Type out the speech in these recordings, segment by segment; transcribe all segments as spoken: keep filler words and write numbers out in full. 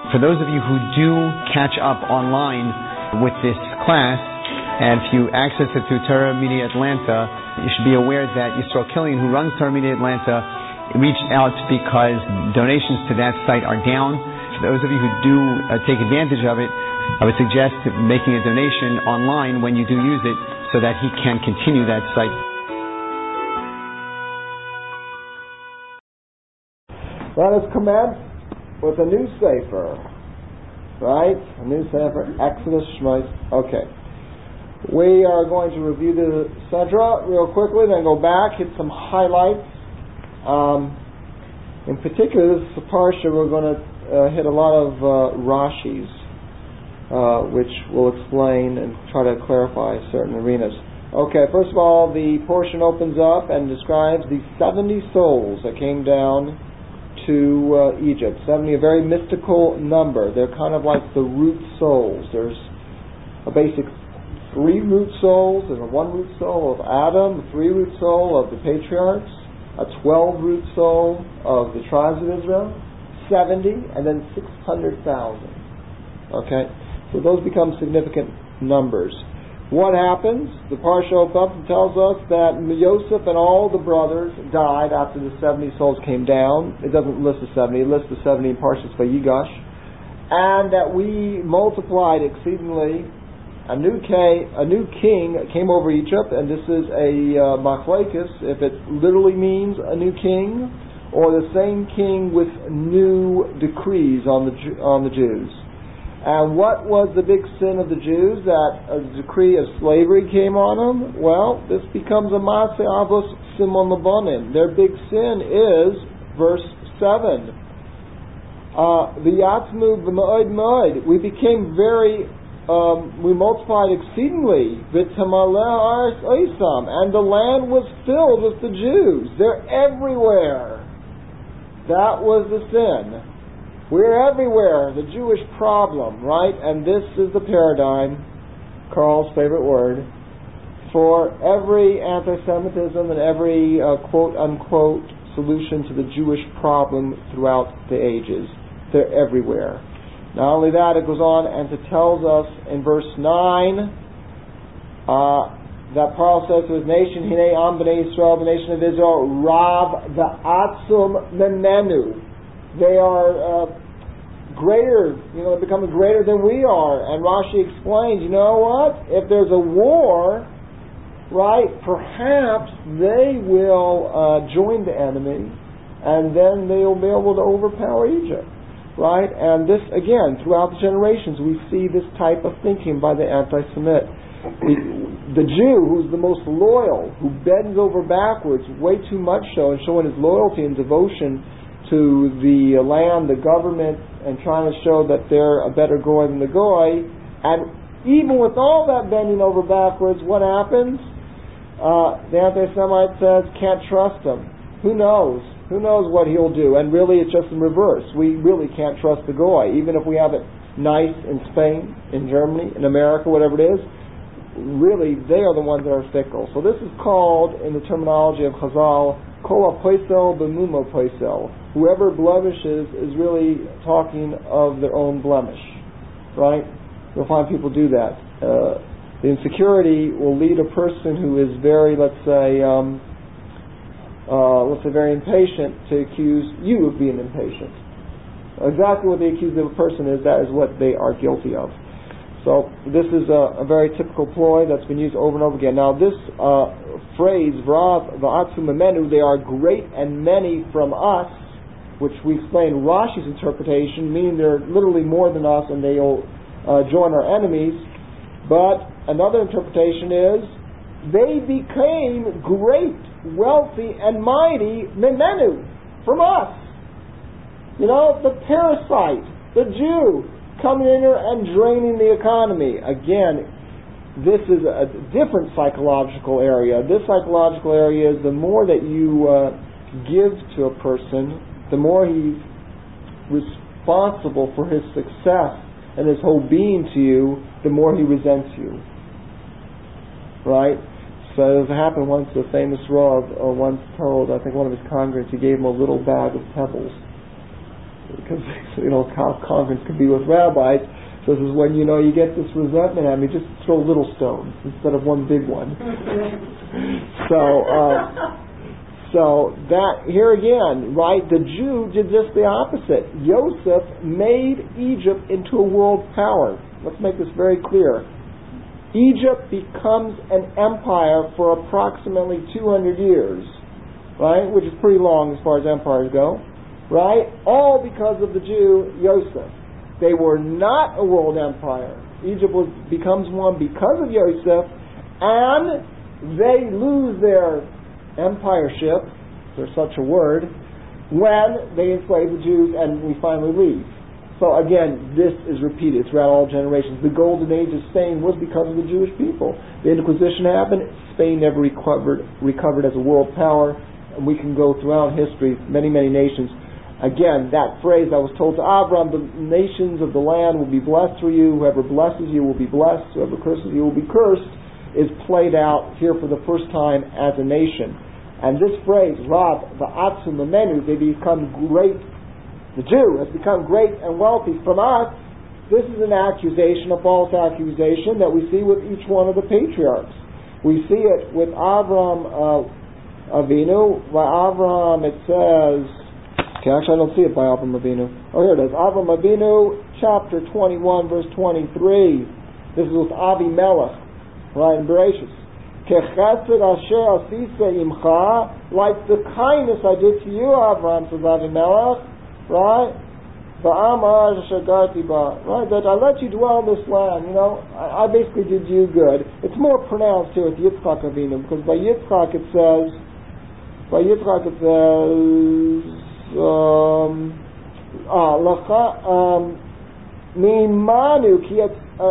For those of you who do catch up online with this class, and if you access it through Torah Media Atlanta, you should be aware that Yisrael Killian, who runs Torah Media Atlanta, reached out because donations to that site are down. For those of you who do uh, take advantage of it, I would suggest making a donation online when you do use it so that he can continue that site. Let us commence with a new sefer, right? A new sefer, Exodus, Shmos. Okay. We are going to review the Sedra real quickly, then go back, hit some highlights. Um, in particular, this is a parsha we're going to uh, hit a lot of uh, Rashis, uh, which will explain and try to clarify certain arenas. Okay, first of all, the portion opens up and describes the seventy souls that came down to uh, Egypt. seventy, a very mystical number. They're kind of like the root souls. There's a basic three root souls. There's a one root soul of Adam, a three root soul of the patriarchs, a twelve root soul of the tribes of Israel, seventy, and then six hundred thousand. Okay? So those become significant numbers. What happens? The parsha opens up and tells us that Yosef and all the brothers died after the seventy souls came down. It doesn't list the seventy, it lists the seventy in Parshas Vayigash. And that we multiplied exceedingly. A new, king, a new king came over Egypt, and this is a uh, machlekes, if it literally means a new king, or the same king with new decrees on the on the Jews. And what was the big sin of the Jews? That a decree of slavery came on them? Well, this becomes a Maaseh Avos Simon Labanim. Their big sin is verse seven. V'yatzmu b'ma'od ma'od. We became very, um, we multiplied exceedingly. V'tamaleh aretz oisam. And the land was filled with the Jews. They're everywhere. That was the sin. We're everywhere, the Jewish problem, right? And this is the paradigm, Carl's favorite word, for every anti-Semitism and every uh, quote-unquote solution to the Jewish problem throughout the ages. They're everywhere. Not only that, it goes on and it tells us in verse nine uh, that Paul says to his nation, Hinei am b'nei Yisrael, the nation of Israel, Rav v'atzum memenu. They are uh, greater, you know, becoming greater than we are. And Rashi explains, you know what? If there's a war, right, perhaps they will uh, join the enemy, and then they'll be able to overpower Egypt, right? And this, again, throughout the generations, we see this type of thinking by the anti-Semit. The, the Jew who's the most loyal, who bends over backwards, way too much so, and showing his loyalty and devotion to the land, the government, and trying to show that they're a better goy than the goy. And even with all that bending over backwards, what happens? Uh, the anti-Semite says, can't trust him. Who knows? Who knows what he'll do? And really it's just in reverse. We really can't trust the goy. Even if we have it nice in Spain, in Germany, in America, whatever it is, really they are the ones that are fickle. So this is called, in the terminology of Chazal, Kol ha-poisel b'mumo poisel. Whoever blemishes is really talking of their own blemish, right? You'll find people do that. Uh, the insecurity will lead a person who is very, let's say, um, uh, let's say, very impatient to accuse you of being impatient. Exactly what they accuse of a person is, that is what they are guilty of. So this is a, a very typical ploy that's been used over and over again. Now this uh, phrase, Vrav v'atzu memenu, they are great and many from us, which we explain Rashi's interpretation, meaning they're literally more than us and they'll uh, join our enemies. But another interpretation is, they became great, wealthy, and mighty memenu from us. You know, the parasite, the Jew, coming in here and draining the economy. Again, this is a different psychological area. This psychological area is the more that you uh, give to a person, the more he's responsible for his success and his whole being to you, the more he resents you. Right? So it happened once, a famous Rav uh, once told, I think one of his congregants, he gave him a little bag of pebbles. because you know how conference can be with rabbis. So this is when you know you get this resentment at me. Just throw little stones instead of one big one. so, uh, so that here again, right? The Jew did just the opposite. Yosef made Egypt into a world power. Let's make this very clear. Egypt becomes an empire for approximately two hundred years, right? Which is pretty long as far as empires go, right? All because of the Jew Yosef. They were not a world empire. Egypt was, becomes one because of Yosef, and they lose their empireship, if there's such a word, when they enslave the Jews and we finally leave. So again, this is repeated throughout all generations. The golden age of Spain was because of the Jewish people. The Inquisition happened. Spain never recovered, recovered as a world power, and we can go throughout history, many, many nations. Again, that phrase I was told to Abraham, the nations of the land will be blessed through you. Whoever blesses you will be blessed. Whoever curses you will be cursed, is played out here for the first time as a nation. And this phrase, Rav, the Atzum, the Menu, they become great. The Jew has become great and wealthy from us. This is an accusation, a false accusation that we see with each one of the patriarchs. We see it with Abraham uh, Avinu. By Abraham it says, okay, actually I don't see it by Avraham Avinu. Oh, here it is. Avraham Avinu, chapter twenty-one, verse twenty-three. This is with Avimelech, right, in Bereshis. Kechesed asher asisa imcha, like the kindness I did to you, Avraham, says Avimelech, right? Va'amar shagarti ba, right? That I let you dwell in this land. You know, I, I basically did you good. It's more pronounced here with Yitzchak Avinu, because by Yitzchak it says, by Yitzchak it says. Um, ah, um, Mimanu ki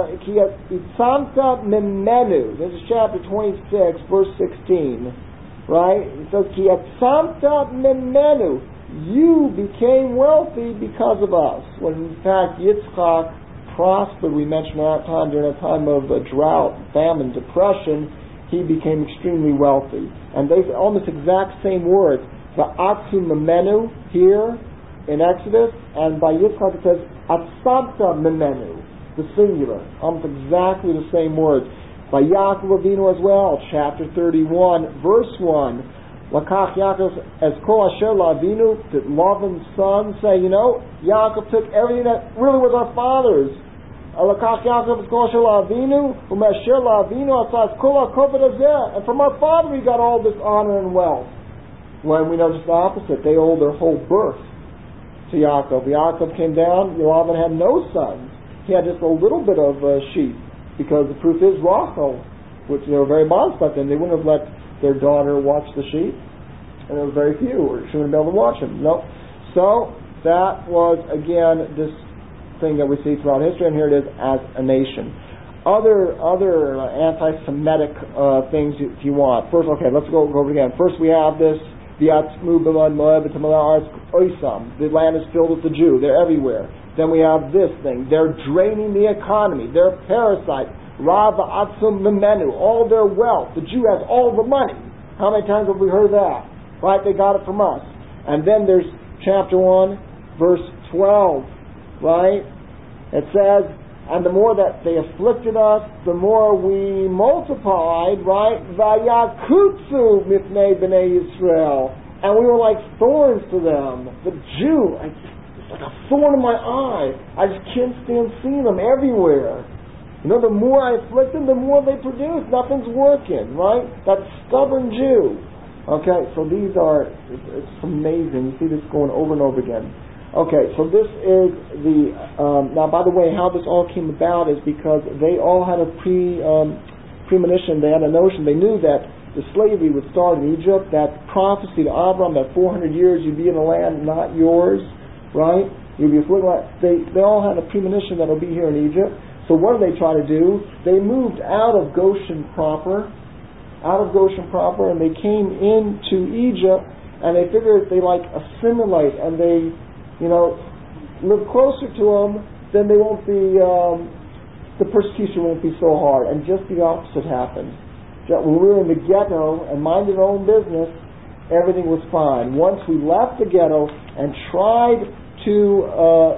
itzamta memenu. This is chapter twenty-six, verse sixteen. Right? It says ki itzamta memenu. You became wealthy because of us. When in fact Yitzchak prospered, we mentioned at that time, during a time of uh, drought, famine, depression, he became extremely wealthy. And they almost exact same words. The Atzum Memenu here in Exodus, and by Yitzchak it says Atzamta Memenu, the singular, almost exactly the same words. By Yaakov Avinu as well, chapter thirty-one, verse one. Lakach Yaakov as Kol Asher Lavinu, that Lavan's son say, you know, Yaakov took everything that really was our father's. Lakach Yaakov as Kol Asher Lavinu, Umesher Lavinu Asas Kol HaKoved Hazeh, and from our father we got all this honor and wealth. When we know just the opposite, they owe their whole birth to Yaakov. Yaakov came down, Lavan had no sons. He had just a little bit of uh, sheep, because the proof is Rachel, which they were very modest back then. They wouldn't have let their daughter watch the sheep, and there were very few, or she wouldn't be able to watch them. No. So that was again this thing that we see throughout history, and here it is as a nation. Other other uh, anti-Semitic uh, things if you want. First, okay, let's go, go over it again. First, we have this. The land is filled with the Jew. They're everywhere. Then we have this thing. They're draining the economy. They're parasites. Rav Atzum Memenu. All their wealth. The Jew has all the money. How many times have we heard that? Right? They got it from us. And then there's chapter one, verse twelve. Right? It says, and the more that they afflicted us, the more we multiplied, right? Vayakutsu mifnei b'nei Yisrael. And we were like thorns to them. The Jew, it's like a thorn in my eye. I just can't stand seeing them everywhere. You know, the more I afflict them, the more they produce. Nothing's working, right? That stubborn Jew. Okay, so these are, it's, it's amazing. You see this going over and over again. Okay, so this is the, um, now by the way, how this all came about is because they all had a pre, um, premonition, they had a notion, they knew that the slavery would start in Egypt, that prophecy to Abraham, that four hundred years you'd be in a land not yours, right? You'd be afflicted. They, they all had a premonition that it'll be here in Egypt. So what did they try to do? They moved out of Goshen proper, out of Goshen proper, and they came into Egypt, and they figured if they like assimilate and they, you know, live closer to them, then they won't be, um, the persecution won't be so hard. And just the opposite happened. When we were in the ghetto and minded our own business, everything was fine. Once we left the ghetto and tried to uh,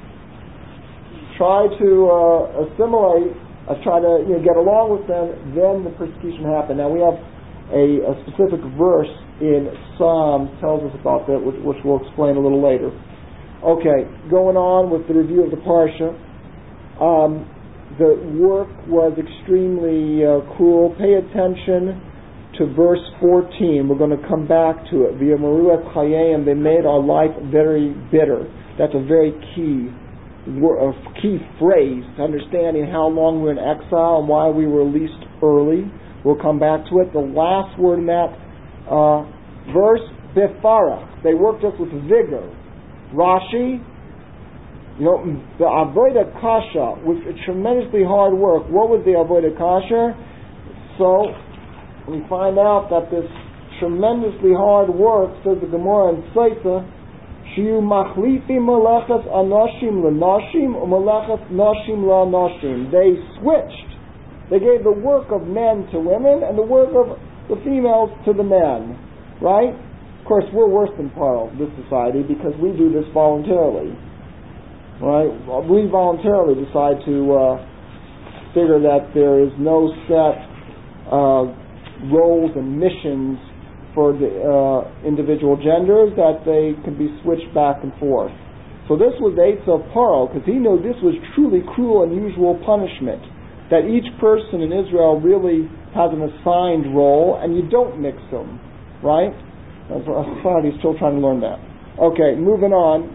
try to uh, assimilate, uh, try to you know, get along with them, then the persecution happened. Now we have a, a specific verse in Psalms tells us about that, which, which we'll explain a little later. Okay, going on with the review of the Parsha. Um, the work was extremely uh, cruel. Pay attention to verse fourteen. We're going to come back to it. V'yamaru et chayim, they made our life very bitter. That's a very key a key phrase to understanding how long we're in exile and why we were released early. We'll come back to it. The last word in that uh, verse, befarach. They worked us with vigor. Rashi, you know, the avodah kasha was a tremendously hard work. What was the avodah kasha? So we find out that this tremendously hard work, says the Gemara in Sotah, shiyu machlifim melechas anoshim lenoshim u'melechas noshim lanoshim. They switched. They gave the work of men to women and the work of the females to the men. Right? Of course, we're worse than Paro, this society, because we do this voluntarily. Right? We voluntarily decide to uh, figure that there is no set uh, roles and missions for the uh, individual genders, that they can be switched back and forth. So this was the Eitzah of Paro, because he knew this was truly cruel, unusual punishment, that each person in Israel really has an assigned role, and you don't mix them, right? Our society is still trying to learn that. Okay, moving on.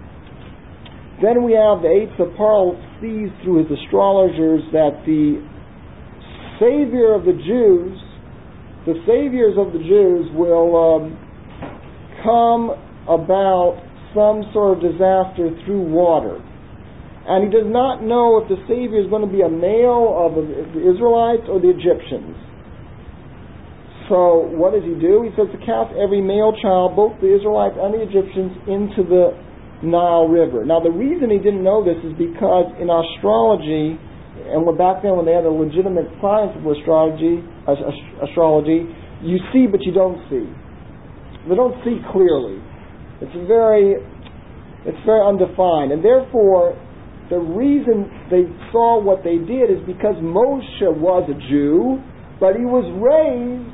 Then we have the Eitzah of Paro sees through his astrologers that the Savior of the Jews The saviors of the Jews will um, come about some sort of disaster through water. And he does not know if the Savior is going to be a male of the Israelites or the Egyptians. So what does he do? He says to cast every male child, both the Israelites and the Egyptians, into the Nile River. Now the reason he didn't know this is because in astrology, and back then when they had a legitimate science of astrology, astrology, you see but you don't see. They don't see clearly. It's very, it's very undefined, and therefore the reason they saw what they did is because Moshe was a Jew, but he was raised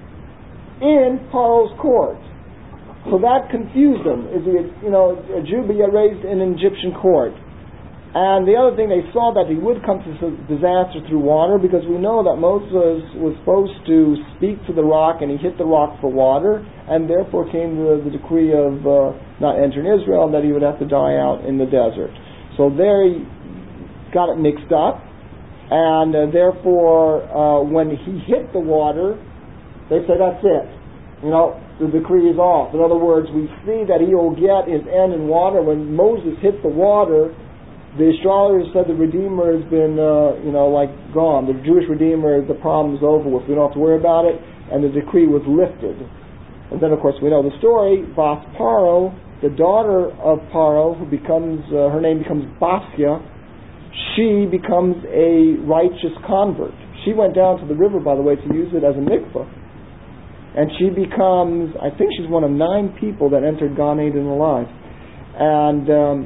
in Paro's court. So that confused them. Is he, a, you know, a Jew but yet raised in an Egyptian court? And the other thing, they saw that he would come to disaster through water, because we know that Moses was supposed to speak to the rock, and he hit the rock for water, and therefore came the, the decree of uh, not entering Israel, and that he would have to die out in the desert. So there he got it mixed up, and uh, therefore uh, when he hit the water, they said, that's it. You know, the decree is off. In other words, we see that he will get his end in water. When Moses hit the water, the astrologers said the Redeemer has been, uh, you know, like gone. The Jewish Redeemer, the problem is over with. We don't have to worry about it. And the decree was lifted. And then, of course, we know the story. Bas Paro, the daughter of Paro, who becomes, uh, her name becomes Basya, she becomes a righteous convert. She went down to the river, by the way, to use it as a mikvah. And she becomes, I think she's one of nine people that entered Gan Eden alive. And um,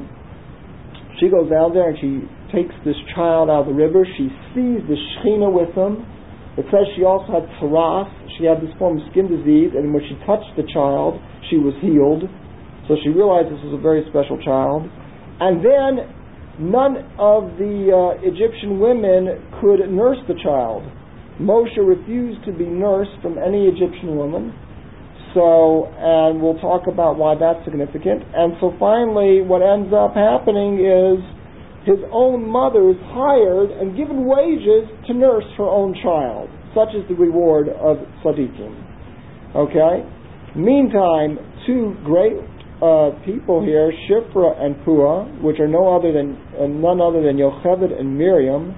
she goes down there and she takes this child out of the river. She sees the Shekhinah with him. It says she also had tsaras. She had this form of skin disease, and when she touched the child, she was healed. So she realized this was a very special child. And then none of the uh, Egyptian women could nurse the child. Moshe refused to be nursed from any Egyptian woman. So, and we'll talk about why that's significant. And so finally, what ends up happening is his own mother is hired and given wages to nurse her own child. Such is the reward of tzaddikim. Okay? Meantime, two great uh, people here, Shifra and Pua, which are no other than uh, none other than Yocheved and Miriam,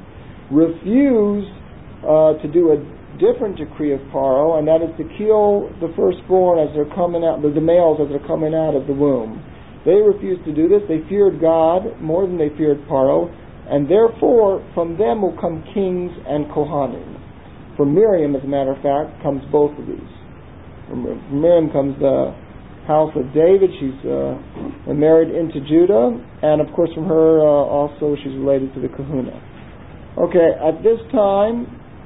refuse uh, to do a different decree of Paro, and that is to kill the firstborn as they're coming out, the, the males as they're coming out of the womb. They refused to do this. They feared God more than they feared Paro, and therefore from them will come kings and Kohanim. From Miriam, as a matter of fact, comes both of these. From Miriam comes the house of David. She's uh, married into Judah, and of course from her uh, also she's related to the kahuna. Okay, at this time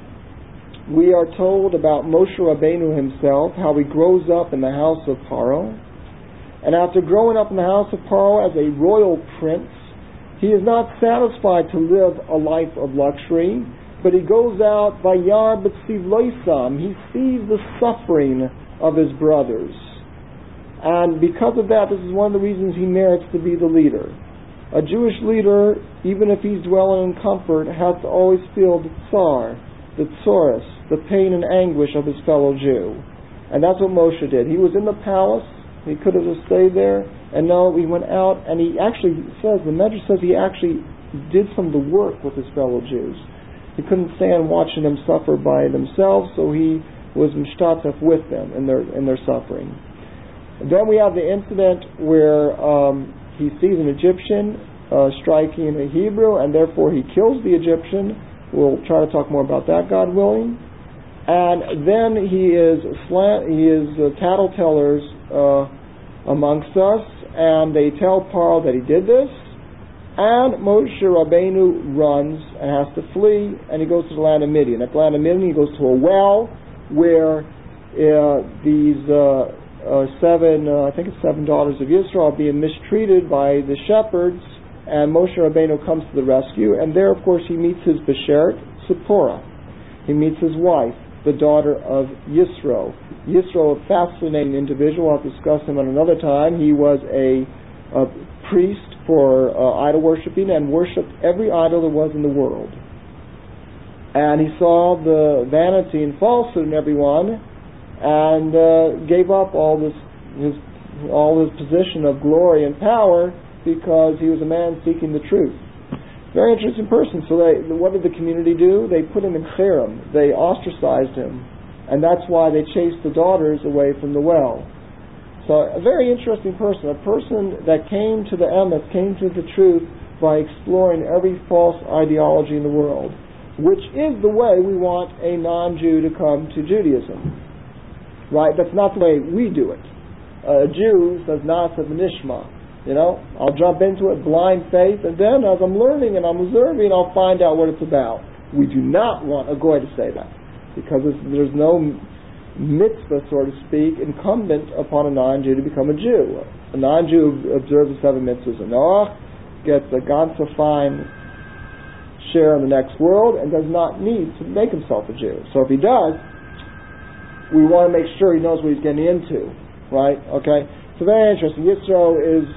we are told about Moshe Rabbeinu himself, how he grows up in the house of Paro. And after growing up in the house of Paro as a royal prince, he is not satisfied to live a life of luxury, but he goes out vayar b'tziv loisam. He sees the suffering of his brothers. And because of that, this is one of the reasons he merits to be the leader. A Jewish leader, even if he's dwelling in comfort, has to always feel the tsar, the tsoros, the pain and anguish of his fellow Jew. And that's what Moshe did. He was in the palace. He could have just stayed there. And no, he went out, and he actually says, the Medrash says he actually did some of the work with his fellow Jews. He couldn't stand watching them suffer by themselves, so he was mishtatef with them in their in their suffering. And then we have the incident where um, he sees an Egyptian uh, striking a Hebrew, and therefore he kills the Egyptian. We'll try to talk more about that, God willing. And then he is slant, he is uh, tattletailers uh, amongst us, and they tell Paro that he did this. And Moshe Rabbeinu runs and has to flee, and he goes to the land of Midian. At the land of Midian, he goes to a well where uh, these uh, uh, seven, uh, I think it's seven daughters of Yisrael, are being mistreated by the shepherds, and Moshe Rabbeinu comes to the rescue. And there, of course, he meets his beshert, Zipporah. He meets his wife, the daughter of Yisro. Yisro, a fascinating individual. I'll discuss him at another time. He was a, a priest for uh, idol worshipping and worshipped every idol there was in the world. And he saw the vanity and falsehood in everyone, and uh, gave up all this, his, all his position of glory and power because he was a man seeking the truth. Very interesting person. So they, what did the community do? They put him in cherem. They ostracized him. And that's why they chased the daughters away from the well. So a very interesting person. A person that came to the emes, came to the truth by exploring every false ideology in the world, which is the way we want a non-Jew to come to Judaism. Right? That's not the way we do it. A Jew says, Na'aseh v'nishma. You know, I'll jump into it, blind faith, and then as I'm learning and I'm observing, I'll find out what it's about. We do not want a goy to say that, because there's no mitzvah, so to speak, incumbent upon a non-Jew to become a Jew. A non-Jew observes the seven mitzvahs of Noah, gets a ganze fine share in the next world, and does not need to make himself a Jew. So if he does, we want to make sure he knows what he's getting into, right? Okay. So very interesting. Yisro is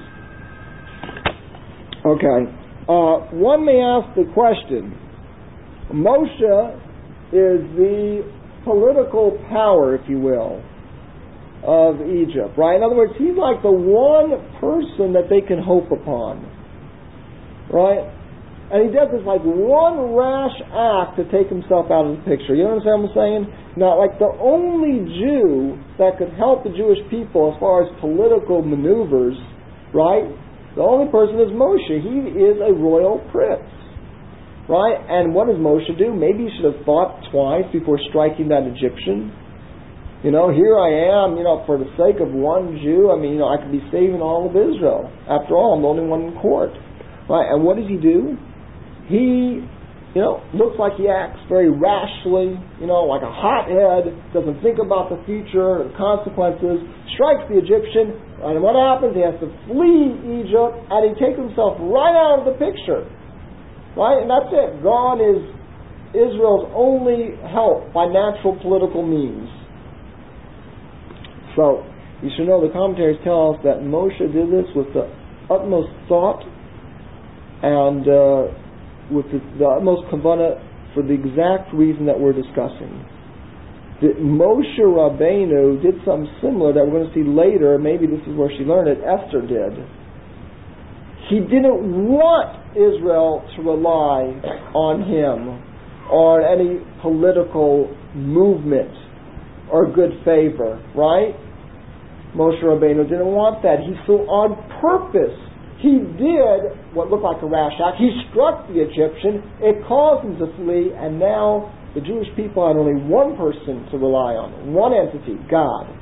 okay. Uh, one may ask the question: Moshe is the political power, if you will, of Egypt, right? In other words, he's like the one person that they can hope upon, right? And he does this like one rash act to take himself out of the picture. You understand what I'm saying? Now, like the only Jew that could help the Jewish people as far as political maneuvers, right? The only person is Moshe. He is a royal prince. Right? And what does Moshe do? Maybe he should have thought twice before striking that Egyptian. You know, here I am, you know, for the sake of one Jew, I mean, you know, I could be saving all of Israel. After all, I'm the only one in court. Right? And what does he do? He, you know, looks like he acts very rashly, you know, like a hothead, doesn't think about the future, the consequences, strikes the Egyptian, and what happens? He has to flee Egypt, and he takes himself right out of the picture. Right? And that's it. Gone is Israel's only help by natural political means. So, you should know the commentaries tell us that Moshe did this with the utmost thought and uh, with the, the utmost kavanah for the exact reason that we're discussing. The, Moshe Rabbeinu did something similar that we're going to see later. Maybe this is where she learned it. Esther did. He didn't want Israel to rely on him or any political movement or good favor, right? Moshe Rabbeinu didn't want that. He so on purpose, he did what looked like a rash act. He struck the Egyptian. It caused him to flee, and now the Jewish people had only one person to rely on, one entity, God.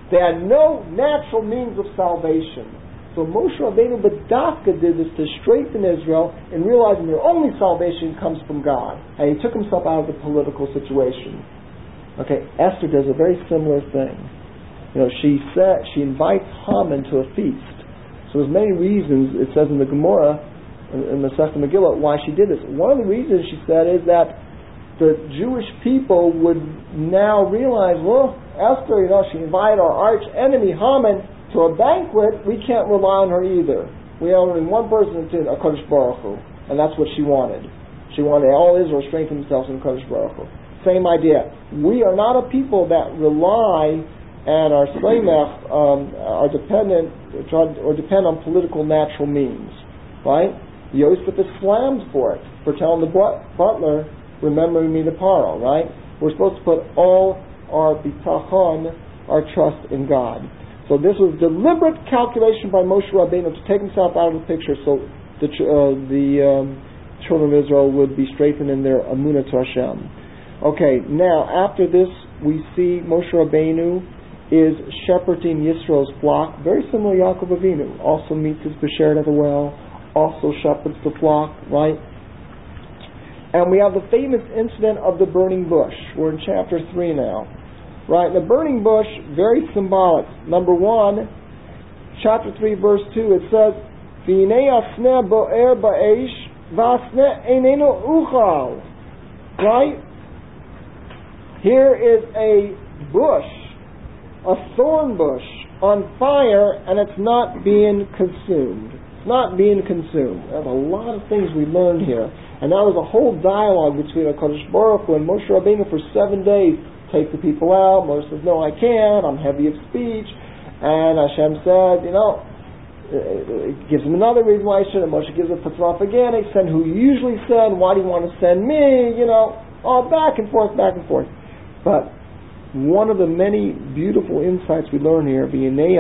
They had no natural means of salvation. So Moshe Rabbeinu B'dafka did this to strengthen Israel in realizing their only salvation comes from God. And he took himself out of the political situation. Okay, Esther does a very similar thing. You know, she said she invites Haman to a feast. So there's many reasons, it says in the Gemara, in the Masechta Megillah, why she did this. One of the reasons she said is that the Jewish people would now realize, well, Esther, you know, she invited our arch enemy Haman to a banquet. We can't rely on her either. We have only one person in HaKadosh Baruch Hu, and that's what she wanted. She wanted all Israel to strengthen themselves in HaKadosh Baruch Hu. Same idea. We are not a people that rely and are slemech, um, are dependent or depend on political natural means, right? Yosef is slammed for it, for telling the butler, remembering me to Paro, right? We're supposed to put all our bitachon, our trust in God. So this was deliberate calculation by Moshe Rabbeinu to take himself out of the picture so the, uh, the um, children of Israel would be strengthened in their amunah to Hashem. Okay, now after this we see Moshe Rabbeinu is shepherding Yisroel's flock, very similar to Yaakov Avinu, also meets his beshert at the well, also shepherds the flock, right? And we have the famous incident of the burning bush. We're in chapter three now. Right? The burning bush, very symbolic. Number one, chapter three, verse two, it says, V'inei asneh bo'er ba'esh, v'asneh einenu uchal. Right? Here is a bush, a thorn bush, on fire, and it's not being consumed. It's not being consumed. There's a lot of things we learned here. And that was a whole dialogue between HaKadosh Baruch Hu and Moshe Rabbeinu for seven days. Take the people out. Moshe says, no, I can't. I'm heavy of speech. And Hashem said, you know, it gives him another reason why he shouldn't. Moshe gives a patraf again. He send who you usually send. Why do you want to send me? You know, all back and forth, back and forth. But one of the many beautiful insights we learn here,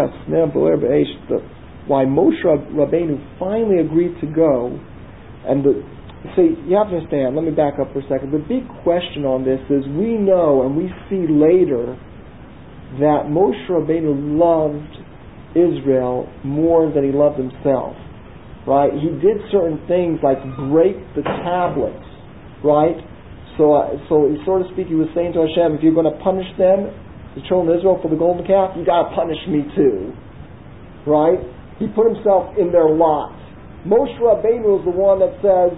why Moshe Rabbeinu finally agreed to go, and the See, you have to understand, let me back up for a second. The big question on this is we know and we see later that Moshe Rabbeinu loved Israel more than he loved himself. Right? He did certain things like break the tablets. Right? So, uh, so so to speak, he was saying to Hashem, if you're going to punish them, the children of Israel, for the golden calf, you got to punish me too. Right? He put himself in their lot. Moshe Rabbeinu is the one that says,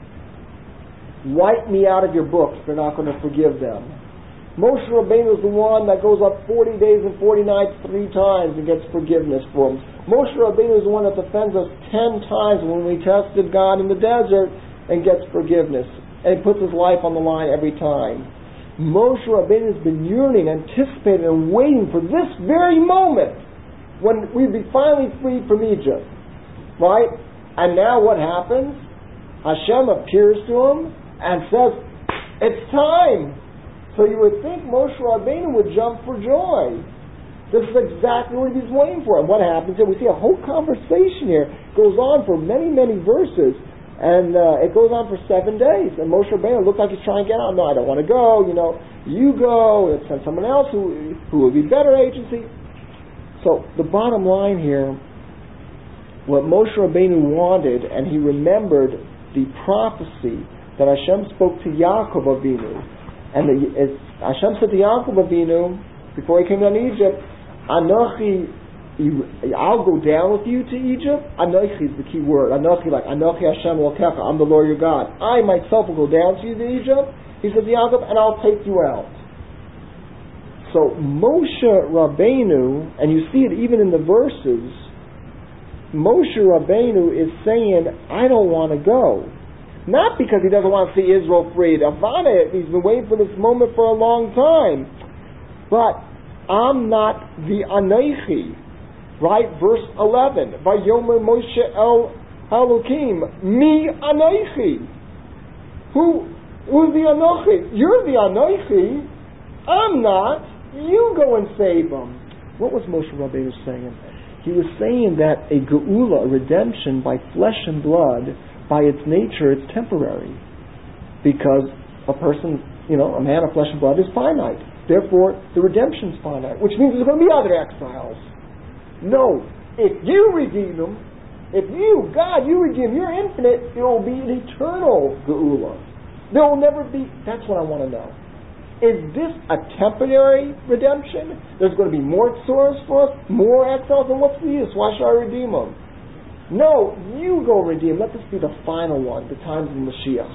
wipe me out of your books, they're not going to forgive them. Moshe Rabbeinu is the one that goes up forty days and forty nights three times and gets forgiveness for them. Moshe Rabbeinu is the one that defends us ten times when we tested God in the desert and gets forgiveness. And he puts his life on the line every time. Moshe Rabbeinu has been yearning, anticipating, and waiting for this very moment when we'd be finally freed from Egypt. Right? And now what happens? Hashem appears to him and says, it's time. So you would think Moshe Rabbeinu would jump for joy. This is exactly what he's waiting for. And what happens here? We see a whole conversation here. It goes on for many, many verses. And uh, it goes on for seven days. And Moshe Rabbeinu looks like he's trying to get out. No, I don't want to go. You know, you go. Let's send someone else who, who will be better agency. So the bottom line here, what Moshe Rabbeinu wanted, and he remembered the prophecy that Hashem spoke to Yaakov Avinu, and the, as Hashem said to Yaakov Avinu before he came down to Egypt, Anochi, I'll go down with you to Egypt. Anochi is the key word. Anochi, like Anochi Hashem Elokecha, I'm the Lord your God. I myself will go down to you to Egypt. He said to Yaakov, and I'll take you out. So Moshe Rabbeinu, and you see it even in the verses, Moshe Rabbeinu is saying, I don't want to go. Not because he doesn't want to see Israel freed. Avada, he's been waiting for this moment for a long time. But I'm not the Anochi. Right? Verse eleven. Vayomer Moshe El Elokim. Mi Anochi. Who, who's the Anochi? You're the Anochi. I'm not. You go and save them. What was Moshe Rabbeinu saying? He was saying that a geula, a redemption by flesh and blood, by its nature, it's temporary. Because a person, you know, a man of flesh and blood is finite. Therefore, the redemption's finite, which means there's going to be other exiles. No. If you redeem them, if you, God, you redeem, you're infinite, it will be an eternal geula. There will never be, that's what I want to know. Is this a temporary redemption? There's going to be more tsuras for us, more exiles, and what's the use? Why should I redeem them? No, you go redeem. Let this be the final one, the times of Mashiach.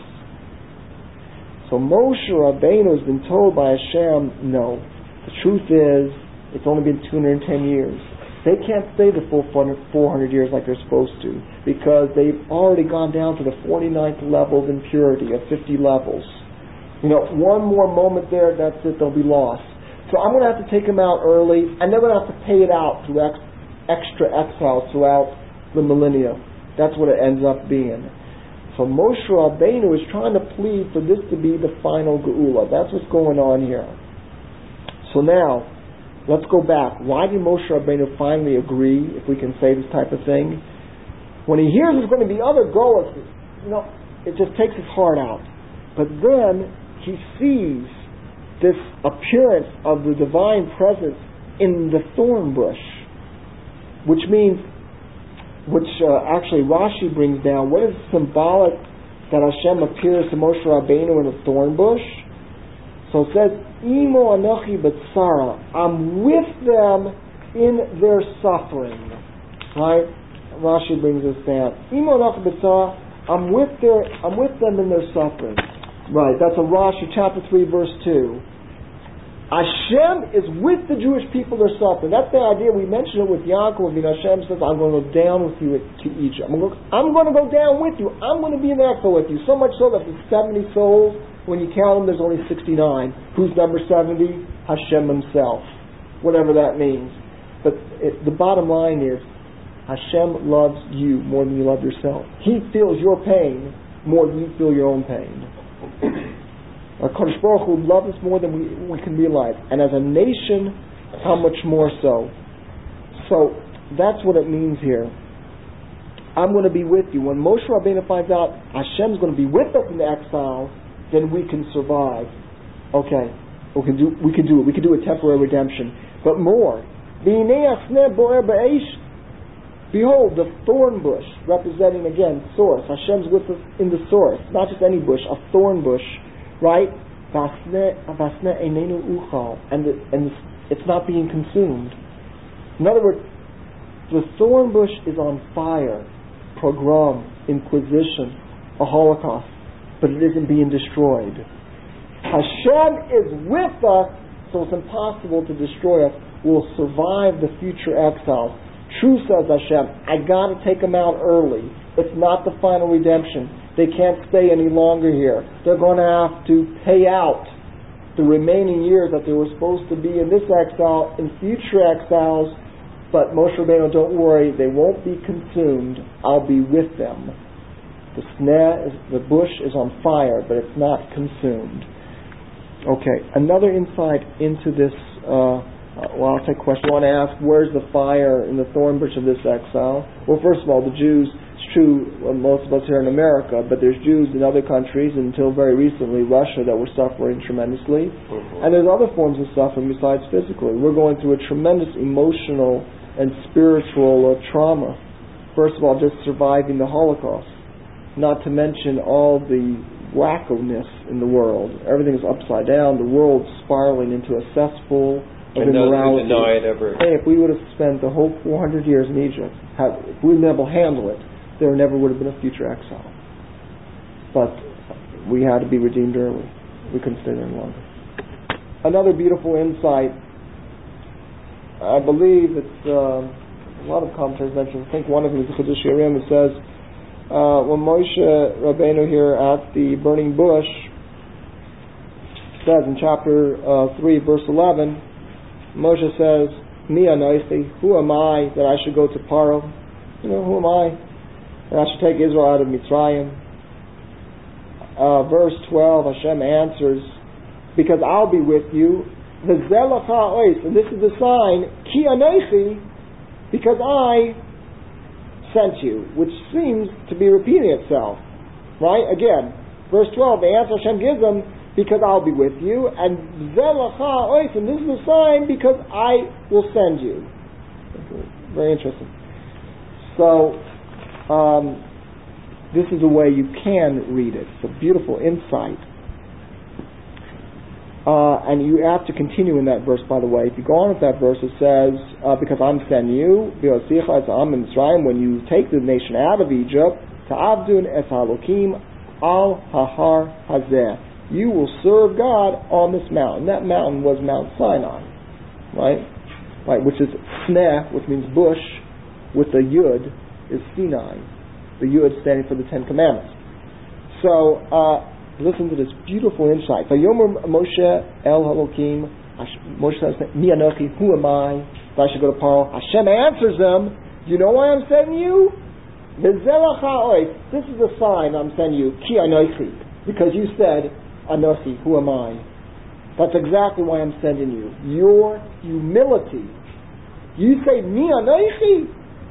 So Moshe Rabbeinu has been told by Hashem, no. The truth is, it's only been two hundred ten years. They can't stay the full four hundred years like they're supposed to, because they've already gone down to the forty-ninth level of impurity, of fifty levels. You know, one more moment there, that's it, they'll be lost. So I'm going to have to take them out early, and they're going to have to pay it out through ex- extra exiles throughout the millennia. That's what it ends up being. So Moshe Rabbeinu is trying to plead for this to be the final geula. That's what's going on here. So now, let's go back. Why did Moshe Rabbeinu finally agree, if we can say this type of thing? When he hears there's going to be other golas, you know, it just takes his heart out. But then he sees this appearance of the divine presence in the thorn bush, which means, which uh, actually Rashi brings down, what is symbolic that Hashem appears to Moshe Rabbeinu in a thorn bush? So it says, Imo Anochi B'tzara, I'm with them in their suffering. Right? Rashi brings this down. Imo Anochi B'tzara, I'm with their, I'm with them in their suffering. Right, that's a Rashi, chapter three, verse two. Hashem is with the Jewish people they're suffering. That's the idea. We mentioned it with Yaakov. You know, Hashem says, I'm going to go down with you to Egypt. I'm going, to, I'm going to go down with you. I'm going to be in the exile with you. So much so that the seventy souls, when you count them, there's only sixty-nine. Who's number seventy? Hashem himself. Whatever that means. But it, the bottom line is, Hashem loves you more than you love yourself. He feels your pain more than you feel your own pain. Our Kodesh Baruch Hu loves us more than we, we can realize. And as a nation, how much more so. So, that's what it means here. I'm going to be with you. When Moshe Rabbeinu finds out Hashem's going to be with us in the exile, then we can survive. Okay, we can do, we can do it. We can do a temporary redemption. But more. Behold, the thorn bush, representing again source. Hashem's with us in the source, not just any bush, a thorn bush, right? And the, and it's not being consumed. In other words, the thorn bush is on fire, pogrom, inquisition, a holocaust, but it isn't being destroyed. Hashem is with us, so it's impossible to destroy us. We'll survive the future exiles. True, says Hashem, I got to take them out early. It's not the final redemption. They can't stay any longer here. They're going to have to pay out the remaining years that they were supposed to be in this exile, in future exiles. But Moshe Rabbeinu, don't worry, they won't be consumed. I'll be with them. The sneh, is, the bush is on fire, but it's not consumed. Okay, another insight into this. Uh, Uh, well, I'll take a question. I want to ask, where's the fire in the thorn bush of this exile? Well, first of all, the Jews, it's true, well, most of us here in America, but there's Jews in other countries, until very recently, Russia, that were suffering tremendously. Mm-hmm. And there's other forms of suffering besides physically. We're going through a tremendous emotional and spiritual uh, trauma. First of all, just surviving the Holocaust. Not to mention all the wackoness in the world. Everything is upside down. The world's spiraling into a cesspool of and immorality. Deny it ever. Hey, if we would have spent the whole four hundred years in Egypt, have, if we would have been able to handle it, there never would have been a future exile. But we had to be redeemed early. We couldn't stay there any longer. Another beautiful insight, I believe it's uh, a lot of commentators mention. I think one of them is the Chiddush Yerim. It says uh, when Moshe Rabbeinu here at the burning bush says in chapter uh, three, verse eleven. Moshe says, Mi anoichi, who am I that I should go to Paro? You know, who am I that I should take Israel out of Mitzrayim? Uh, verse twelve, Hashem answers, because I'll be with you. And this is the sign, Ki anoichi, because I sent you, which seems to be repeating itself. Right? Again, verse twelve, the answer Hashem gives them, because I'll be with you, and Zelacha Ois, and this is a sign because I will send you. Very interesting. So, um, this is a way you can read it. It's a beautiful insight. Uh, and you have to continue in that verse, by the way. If you go on with that verse, it says, uh, because I'm sending you, when you take the nation out of Egypt, Ta'avdun es halokim al hahar hazeh. You will serve God on this mountain. That mountain was Mount Sinai, right? Right, which is Sneh, which means bush, with the Yud is Sinai. The Yud standing for the Ten Commandments. So, uh, listen to this beautiful insight. Vayomer Moshe el Halokim. Moshe says, Mi anochi, who am I? That I should go to Paro. Hashem answers them, you know why I'm sending you? This is a sign I'm sending you. Ki anochi. Because you said, Anochi, who am I? That's exactly why I'm sending you. Your humility. You say, Mi anochi?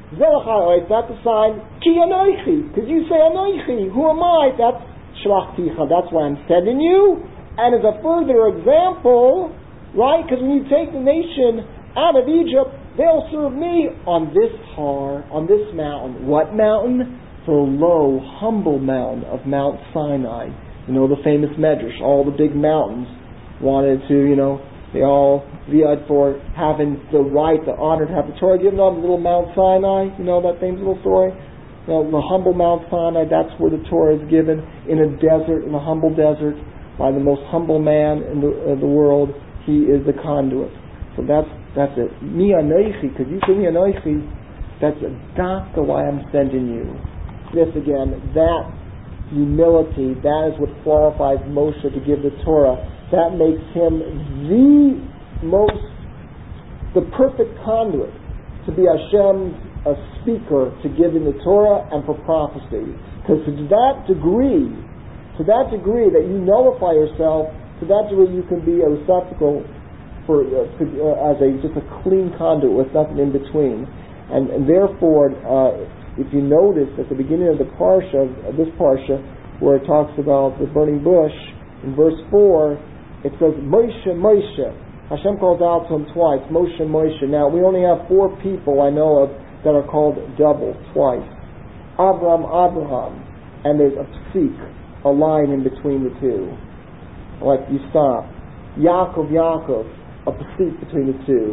That's a sign. Ki anochi. Because you say, Anochi, who am I? That's Shlachticha. That's why I'm sending you. And as a further example, right? Because when you take the nation out of Egypt, they'll serve me on this har, on this mountain. What mountain? The low, humble mountain of Mount Sinai. You know, the famous Medrash. All the big mountains wanted to, you know, they all vied for having the right, the honor to have the Torah given on the little Mount Sinai. You know that famous little story? You know, the humble Mount Sinai, that's where the Torah is given, in a desert, in a humble desert, by the most humble man in the, uh, the world. He is the conduit. So that's that's it. Mi anochi, because you say mi anochi, that's exactly why I'm sending you. This again, that humility, that is what qualifies Moshe to give the Torah. That makes him the most, the perfect conduit to be Hashem's a speaker to giving the Torah and for prophecy. Because to that degree, to that degree that you nullify yourself, to that degree you can be a receptacle for uh, to, uh, as a just a clean conduit with nothing in between. And, and therefore, uh, if you notice at the beginning of the parsha, of this parsha, where it talks about the burning bush, in verse four, it says Moshe, Moshe. Hashem calls out to him twice, Moshe, Moshe. Now we only have four people I know of that are called double, twice. Avram, Abraham, and there's a psik, a line in between the two. Like you stop. Yaakov, Yaakov, a psik between the two.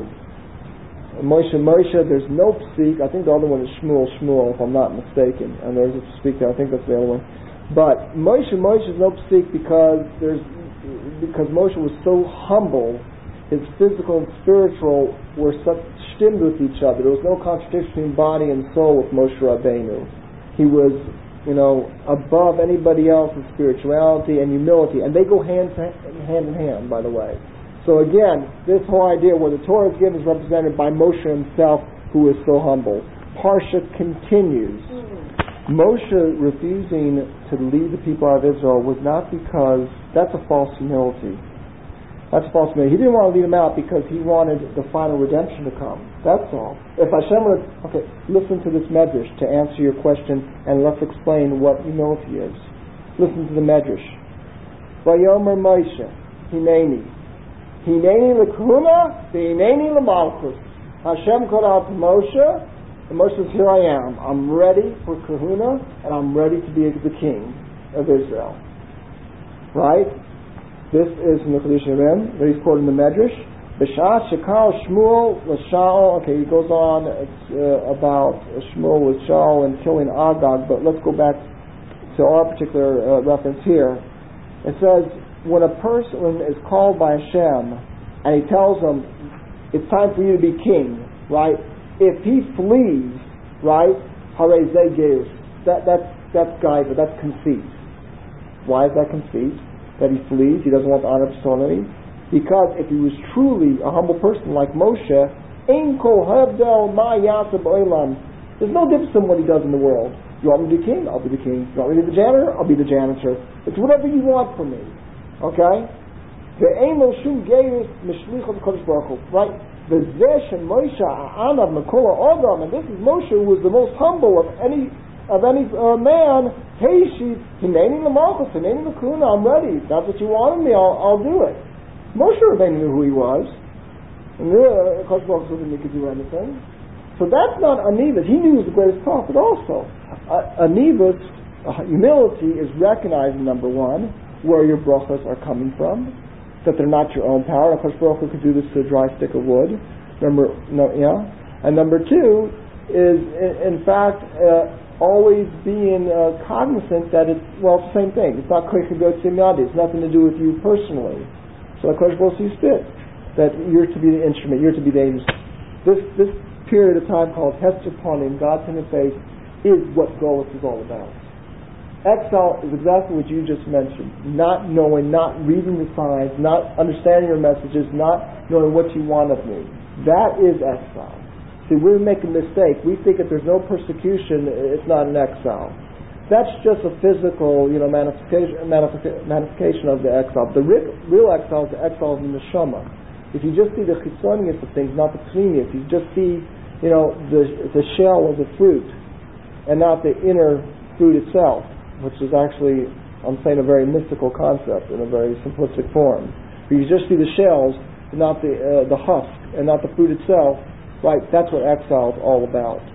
Moshe, Moshe, there's no psik. I think the other one is Shmuel, Shmuel, if I'm not mistaken. And there's a psik there. I think that's the other one. But Moshe, Moshe is no psik because there's because Moshe was so humble. His physical and spiritual were such stimmed with each other. There was no contradiction between body and soul with Moshe Rabbeinu. He was, you know, above anybody else in spirituality and humility, and they go hand to, hand in hand, by the way. So again, this whole idea where the Torah is given is represented by Moshe himself, who is so humble. Parsha continues. Mm-hmm. Moshe refusing to lead the people out of Israel was not because that's a false humility. That's false humility. He didn't want to lead them out because he wanted the final redemption to come. That's all. If Hashem would, okay, listen to this medrash to answer your question, and let's explain what humility is. Listen to the medrash. Vayomer Moshe, Hineni. Hineni l'kahuna, v'hineni l'malchus. Hashem called out to Moshe, and Moshe says, here I am. I'm ready for kahuna, and I'm ready to be the king of Israel. Right? This is from the Chedush Yevim, that he's quoting the Medrash. B'sha'at shekal Shmuel l'Shaul. Okay, he goes on it's, uh, about Shmuel with Shaul and killing Agag, but let's go back to our particular uh, reference here. It says, when a person is called by Hashem, and he tells him, it's time for you to be king, right? If he flees, right, Harei Zeh Gerus, that, that's, that's gaiva, that's conceit. Why is that conceit? That he flees, he doesn't want the honor of personality. Because if he was truly a humble person like Moshe, Ein kol havdel ma yaseh ba'olam. There's no difference in what he does in the world. You want me to be king? I'll be the king. You want me to be the janitor? I'll be the janitor. It's whatever you want from me. Okay? Ve'ein lo shum geirus mishlicha b'kodesh baruch hu. Right? V'zeh shem Moshe ha'anav mekol ha'odam. And this is Moshe, who was the most humble of any of any uh, man, hey, she, Hineni l'malchus, Hineni l'kuna, I'm ready. If that's what you wanted me, I'll, I'll do it. Moshe Rabbeinu knew who he was. And uh, Kosh Baruch Hu didn't could do anything. So that's not anivus. He knew he was the greatest prophet also. Uh, anivus, uh, humility, is recognizing, number one, where your brachas are coming from, that they're not your own power. Kosh Baruch Hu could do this to a dry stick of wood. Number, no, yeah. And number two is, in, in fact, uh, always being uh, cognizant that it's, well, it's the same thing. It's not koichagotzimyadi. It's nothing to do with you personally. So Kosh Baruch Hu sees fit that you're to be the instrument, you're to be the agent. This this period of time called Hester Ponim, God's in the face, is what Golus is all about. Exile is exactly what you just mentioned. Not knowing, not reading the signs, not understanding your messages, not knowing what you want of me. That is exile. See, we make a mistake. We think if there's no persecution, it's not an exile. That's just a physical, you know, manifestation, manifestation of the exile. The real, real exile is the exile of the neshama. If you just see the chitzonius of things, not the pneumius, you just see, you know, the the shell of the fruit, and not the inner fruit itself, which is actually, I'm saying, a very mystical concept in a very simplistic form. If you just see the shells, and not the uh, the husk, and not the fruit itself, right? That's what exile is all about.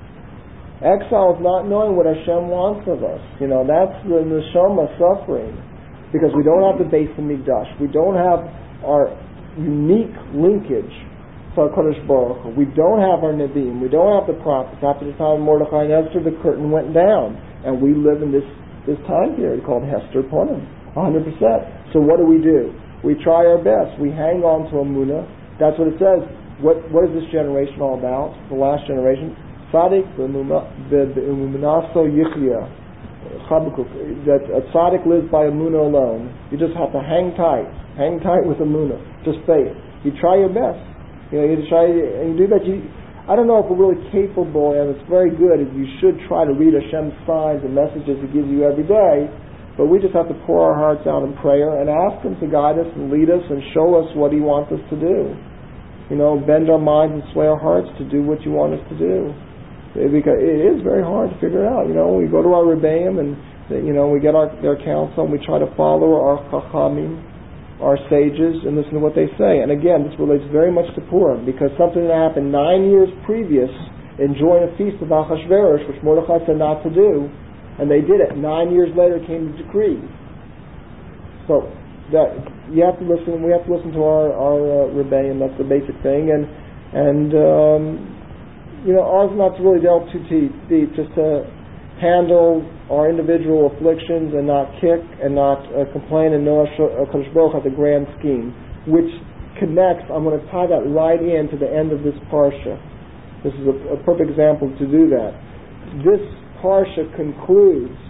Exile is not knowing what Hashem wants of us. You know, that's the neshama suffering, because we don't have the base of Mikdash. We don't have our unique linkage to HaKadosh Baruch Hu. We don't have our Nevi'im. We don't have the prophets. After the time of Mordechai and Esther, the curtain went down, and we live in this, this time period called Hester Ponim, one hundred percent. So what do we do? We try our best. We hang on to Amunah. That's what it says. What What is this generation all about? The last generation. Tzaddik b'emunaso yichya. That a tzaddik lives by Amunah alone. You just have to hang tight. Hang tight with Amunah. Just faith. You try your best. You know, you try and you do that. You, I don't know if we're really capable, and it's very good. You should try to read Hashem's signs and messages He gives you every day. But we just have to pour our hearts out in prayer and ask Him to guide us and lead us and show us what He wants us to do. You know, bend our minds and sway our hearts to do what You want us to do. Because it is very hard to figure out. You know, we go to our rebbeim and you know we get our their counsel and we try to follow our chachamim, our sages, and listen to what they say. And again, this relates very much to Purim, because something that happened nine years previous, enjoying a feast of Achashverosh, which Mordechai said not to do, and they did it. Nine years later came the decree. So that you have to listen. We have to listen to our our uh, rebellion. That's the basic thing. And and um, you know, ours not to really delve too deep, deep, just to handle our individual afflictions and not kick and not uh, complain, and know HaKadosh Baruch Hu has a grand scheme, which connects. I'm going to tie that right into the end of this parsha. This is a, a perfect example to do that. This parsha concludes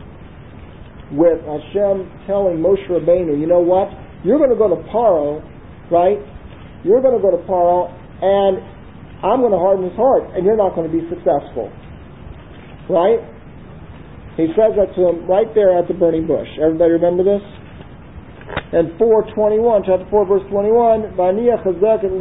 with Hashem telling Moshe Rabbeinu, you know what? You're going to go to Paro, right? You're going to go to Paro, and I'm going to harden his heart, and you're not going to be successful. Right? He says that to him right there at the burning bush. Everybody remember this? And four twenty-one, chapter four, verse twenty-one, I'm going to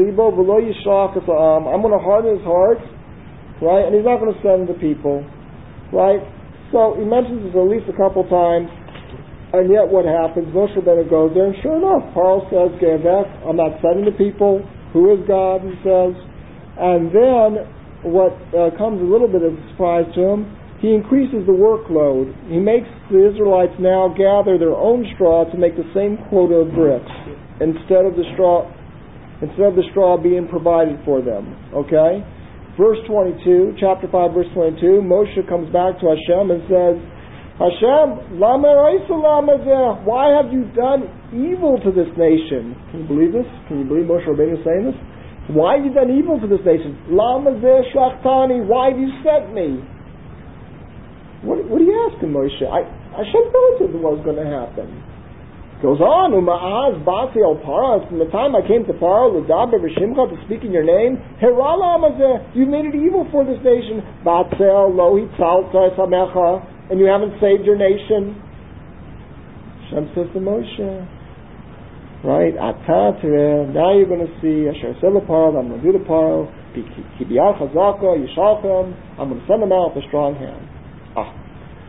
harden his heart, right? And he's not going to send the people, right? So he mentions this at least a couple times, and yet what happens? Moshe Rabbeinu goes there, and sure enough, Paul says, Gevek, I'm not sending the people. Who is God? He says. And then what uh, comes a little bit of a surprise to him, he increases the workload. He makes the Israelites now gather their own straw to make the same quota of bricks instead of the straw instead of the straw being provided for them. Okay? Verse twenty-two, chapter five, verse twenty-two, Moshe comes back to Hashem and says, Hashem, why have you done evil to this nation? Can you believe this? Can you believe Moshe Rabbeinu saying this? Why have you done evil to this nation? Lama zeh shlachtani, why have you sent me? What, what are you asking, Moshe? I, Hashem told you what was going to happen. Goes on, Uma'az basi al Paro, from the time I came to Paro, l'daber v'shimcha, to speak in your name, hera lama zeh, you made it evil for this nation. Batzel lo hitzalta samecha, and you haven't saved your nation. Hashem says to Moshe, right? Now you're going to see Asher Sela Paro. I'm going to do the Paro. Kibiyar Chazaka Yishalchem. I'm going to send them out with a strong hand. Ah,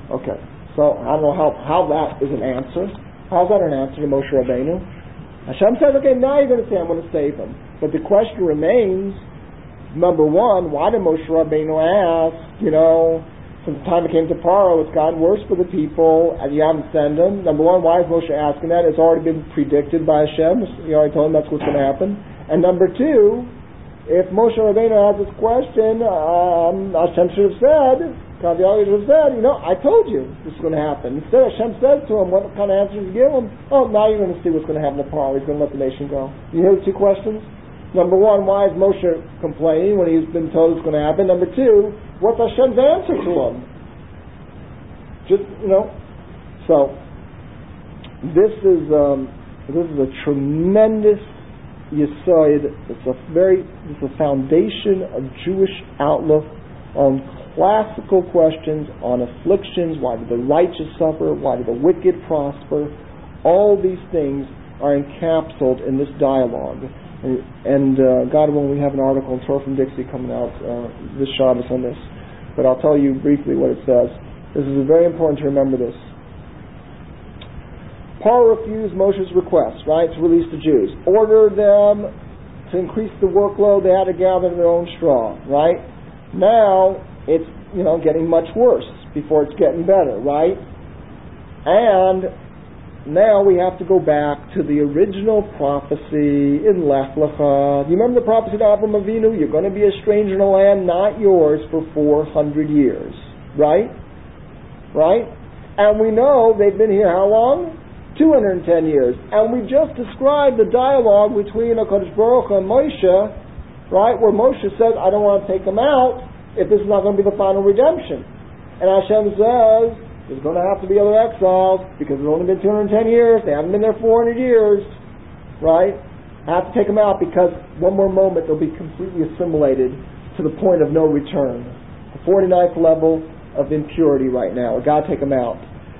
Okay. So I don't know how, how that is an answer. How's that an answer to Moshe Rabbeinu? Hashem says, okay, now you're going to say I'm going to save him. But the question remains, number one, why did Moshe Rabbeinu ask, you know, since the time it came to Paro, it's gotten worse for the people, and you haven't sent them. Number one, why is Moshe asking that? It's already been predicted by Hashem. You already told him that's what's going to happen. And number two, if Moshe Rabbeinu has this question, um, Hashem should have said, Kaviali should have said, you know, I told you this is going to happen. Instead, Hashem says to him, what kind of answer did you give him? Oh, now you're going to see what's going to happen to Paro. He's going to let the nation go. You hear the two questions? Number one, why is Moshe complaining when he's been told it's going to happen? Number two, what's Hashem's answer to him? Just, you know, so this is um, this is a tremendous yesod. It's a very it's a foundation of Jewish outlook on classical questions, on afflictions. Why do the righteous suffer? Why do the wicked prosper? All these things are encapsulated in this dialogue. And, and uh, God willing, we have an article in Torah from Dixie coming out uh, this Shabbos on this. But I'll tell you briefly what it says. This is very important to remember this. Paul refused Moshe's request, right, to release the Jews. Ordered them to increase the workload. They had to gather their own straw, right? Now, it's, you know, getting much worse before it's getting better, right? And now we have to go back to the original prophecy in Lech Lecha. You remember the prophecy to Avraham Avinu? You're going to be a stranger in a land not yours for four hundred years. Right? Right? And we know they've been here how long? two hundred ten years. And we just described the dialogue between HaKadosh Baruch Hu and Moshe, right? Where Moshe says, I don't want to take them out if this is not going to be the final redemption. And Hashem says, there's going to have to be other exiles because it's only been two hundred ten years. They haven't been there four hundred years, right? I have to take them out because one more moment they'll be completely assimilated to the point of no return. The forty-ninth level of impurity right now. We've got to take them out.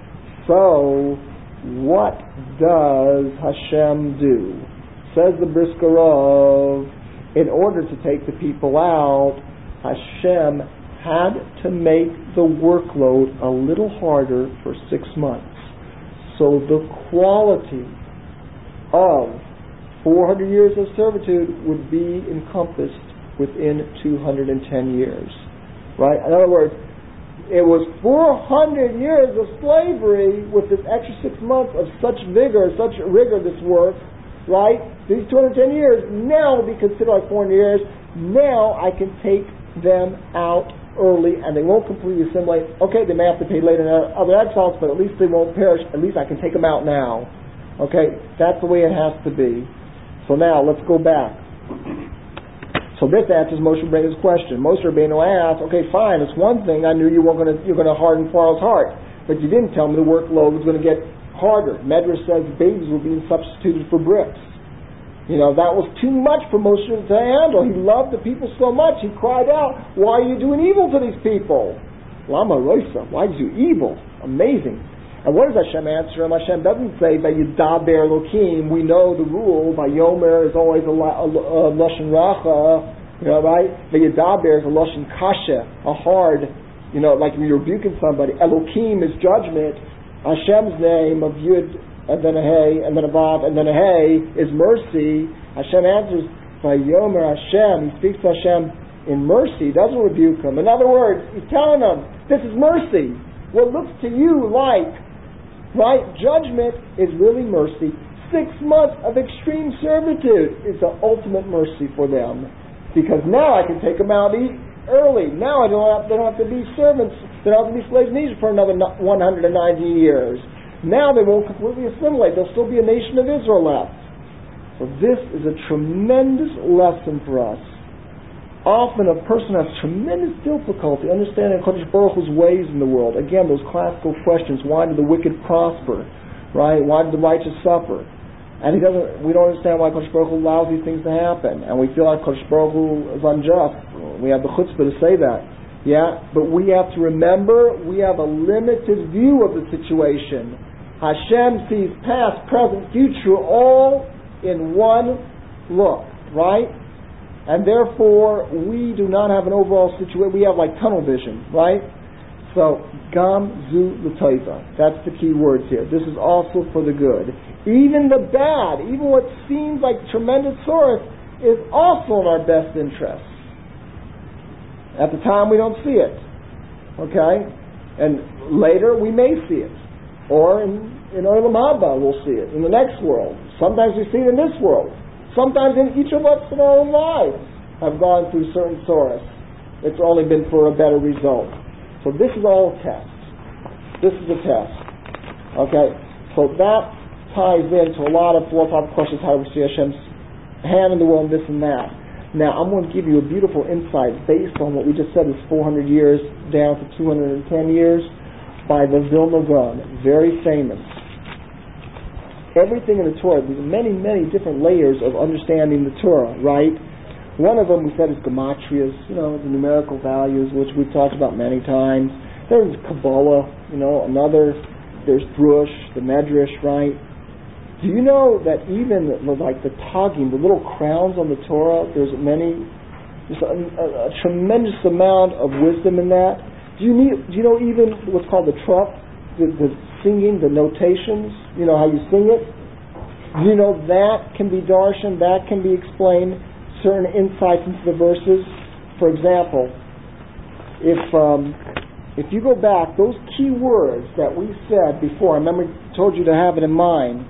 So, what does Hashem do? Says the Brisker Rav, in order to take the people out, Hashem had to make the workload a little harder for six months. So the quality of four hundred years of servitude would be encompassed within two hundred ten years. Right? In other words, it was four hundred years of slavery with this extra six months of such vigor, such rigor, this work, right? These two hundred ten years now will be considered like four hundred years. Now I can take them out early and they won't completely assimilate. Okay, they may have to pay later in other exiles, but at least they won't perish. At least I can take them out now. Okay, that's the way it has to be. So now let's go back. So this answers Moshe Rabbeinu's question. Moshe Rabbeinu asked, okay, fine, it's one thing. I knew you weren't going to you're going to harden Pharaoh's heart, but you didn't tell me the workload was going to get harder. Medrash says babies were being substituted for bricks. You know, that was too much for Moshe to handle. He loved the people so much, he cried out, why are you doing evil to these people? Lama Roisa, why did you do evil? Amazing. And what does Hashem answer him? Hashem doesn't say, Vayidaber Elokim, we know the rule, Vayomer is always a, a, a Lashon Racha, you know, right? Vayidaber is a Lashon Kasha, a hard, you know, like you're rebuking somebody. Elokim is judgment. Hashem's name of Yud, and then a hey, and then a vav, and then a hey, is mercy. Hashem answers, Vayomer Hashem, he speaks to Hashem in mercy, he doesn't rebuke him. In other words, he's telling him, this is mercy. What looks to you like, right, judgment is really mercy. Six months of extreme servitude is the ultimate mercy for them. Because now I can take them out early. Now I don't have, they don't have to be servants, they don't have to be slaves in Egypt for another one hundred ninety years. Now they won't completely assimilate. There'll still be a nation of Israel left. So this is a tremendous lesson for us. Often a person has tremendous difficulty understanding Kodesh Baruch Hu's ways in the world. Again, those classical questions: why did the wicked prosper? Right? Why did the righteous suffer? And he doesn't. We don't understand why Kodesh Baruch Hu allows these things to happen, and we feel like Kodesh Baruch Hu is unjust. We have the chutzpah to say that. Yeah, but we have to remember we have a limited view of the situation. Hashem sees past, present, future all in one look, right? And therefore, we do not have an overall situation. We have like tunnel vision, right? So, Gam Zu L'Toiva. That's the key words here. This is also for the good. Even the bad, even what seems like tremendous source, is also in our best interests. At the time, we don't see it. Okay? And later, we may see it. Or in, in Olam Haba, we'll see it. In the next world. Sometimes we see it in this world. Sometimes in each of us in our own lives have gone through certain source. It's only been for a better result. So this is all a test. This is a test. Okay? So that ties into a lot of philosophical questions, how do we see Hashem's hand in the world, this and that. Now, I'm going to give you a beautiful insight based on what we just said is four hundred years down to two hundred ten years by the Vilna Gaon, very famous. Everything in the Torah, there's many, many different layers of understanding the Torah, right? One of them we said is gematrias, you know, the numerical values, which we've talked about many times. There's Kabbalah, you know, another, there's Drush, the Medrash, right? Do you know that even the, like the Tagim, the little crowns on the Torah, there's many, there's a, a, a tremendous amount of wisdom in that. Do you need? Do you know even what's called the truck, the, the singing, the notations? You know how you sing it. Do you know that can be darshan? That can be explained. Certain insights into the verses. For example, if um, if you go back, those key words that we said before, I remember I told you to have it in mind.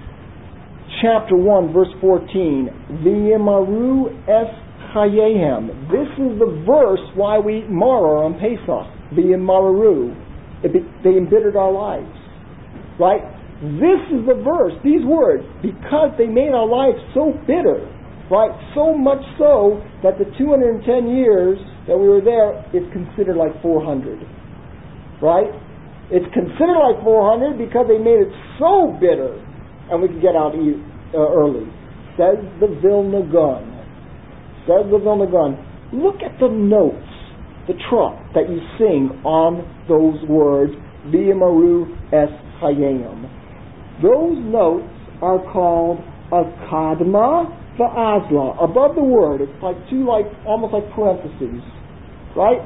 Chapter one, verse fourteen. V'yimaru es chayehem. This is the verse why we eat maror on Pesach. V'yimaru. They embittered our lives. Right? This is the verse, these words, because they made our lives so bitter. Right? So much so that the two hundred ten years that we were there is considered like four hundred. Right? It's considered like four hundred because they made it so bitter and we could get out uh, early. Says the Vilna Gaon. Says the Vilna Gaon. Look at the notes, the truck that you sing on those words, V'yimaru es chayim. Those notes are called a kadma v'azla. Above the word, it's like two, like almost like parentheses, right?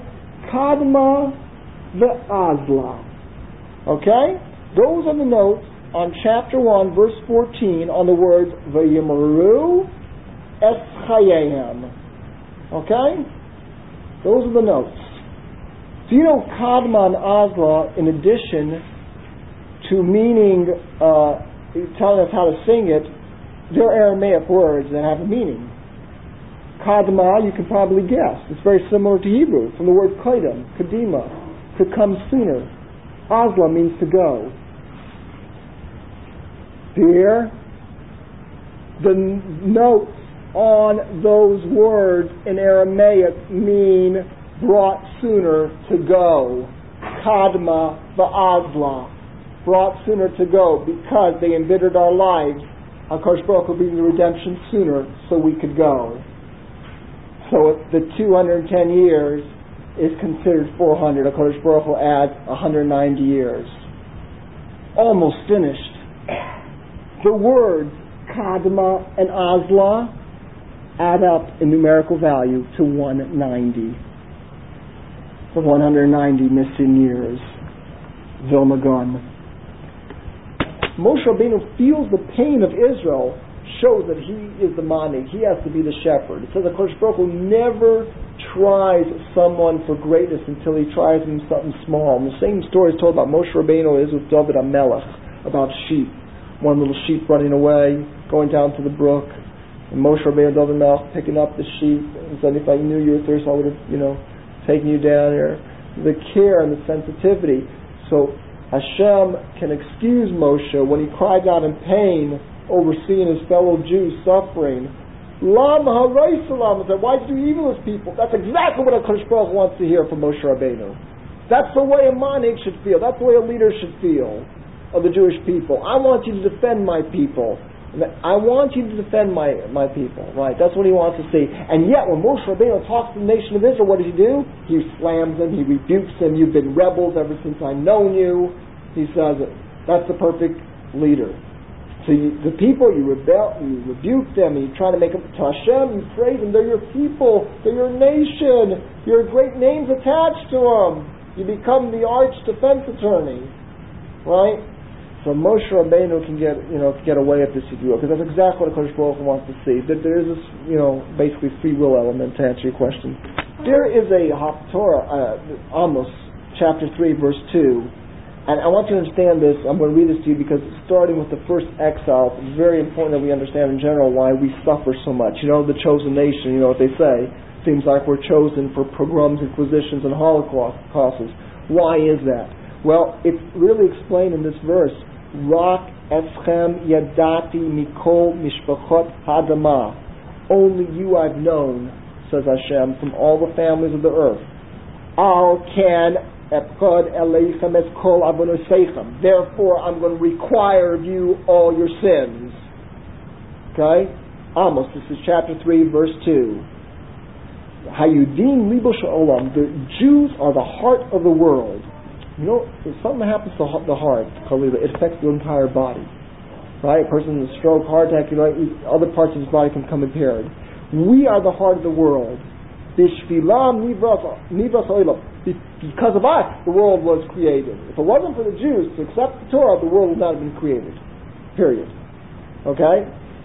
Kadma v'azla. Okay, those are the notes on chapter one, verse fourteen, on the words v'yimaru es chayim. Okay, those are the notes. So you know, kadma and azla, in addition to meaning, uh, telling us how to sing it, they're Aramaic words that have a meaning. Kadma, you can probably guess. It's very similar to Hebrew, from the word kodem, kadima, to come sooner. Azla means to go. Here, the n- notes on those words in Aramaic mean brought sooner to go. Kadma va'azla. Brought sooner to go because they embittered our lives. HaKadosh Baruch Hu bring the redemption sooner so we could go. So the two hundred ten years is considered four hundred. HaKadosh Baruch Hu adds one hundred ninety years. Almost finished. The words Kadma and Azla add up in numerical value to one hundred ninety. The one hundred ninety missing years. Vilna Gaon. Moshe Rabbeinu feels the pain of Israel, shows that he is the manik, he has to be the shepherd. It says that HaKadosh Baruch Hu never tries someone for greatness until he tries him something small. And the same story is told about Moshe Rabbeinu is with David HaMelech, about sheep. One little sheep running away, going down to the brook, and Moshe Rabbeinu and David HaMelech picking up the sheep, and said, if I knew you were thirsty, I would have, you know, taken you down here. The care and the sensitivity. So Hashem can excuse Moshe when he cried out in pain over seeing his fellow Jews suffering. Lama haray salam, said, why do you evilest people? That's exactly what HaKadosh Baruch Hu wants to hear from Moshe Rabbeinu. That's the way a manik should feel. That's the way a leader should feel of the Jewish people. I want you to defend my people. I want you to defend my, my people. Right? That's what he wants to see. And yet, when Moshe Rabbeinu talks to the nation of Israel, what does he do? He slams them. He rebukes them. You've been rebels ever since I've known you. He says it. That's the perfect leader. So you, the people, you rebel, you rebuke them, and you try to make them to Hashem. You praise them. They're your people. They're your nation. Your great names attached to them. You become the arch defense attorney, right? So Moshe Rabbeinu can get, you know, get away with this, if you will, because that's exactly what Kodesh Baruch Hu wants to see. That there is this, you know, basically free will element, to answer your question. There is a Haftorah, uh, Amos, chapter three, verse two, and I want you to understand this. I'm going to read this to you because starting with the first exile, it's very important that we understand in general why we suffer so much. You know, the chosen nation, you know what they say. Seems like we're chosen for pogroms, inquisitions, and holocausts. Why is that? Well, it's really explained in this verse. Rak eschem yadati mikol mishpachot hadama. Only you I've known, says Hashem, from all the families of the earth. Al kan epkod eleichem es kol avonosechem. Therefore, I'm going to require of you all your sins. Okay? Amos, this is chapter three, verse two. Hayudim libo sha'olam. The Jews are the heart of the world. You know, if something happens to the heart, it affects the entire body. Right? A person with a stroke, heart attack, you know, other parts of his body can become impaired. We are the heart of the world. Bishvilam nivras olam. Because of us, the world was created. If it wasn't for the Jews to accept the Torah, the world would not have been created. Period. Okay?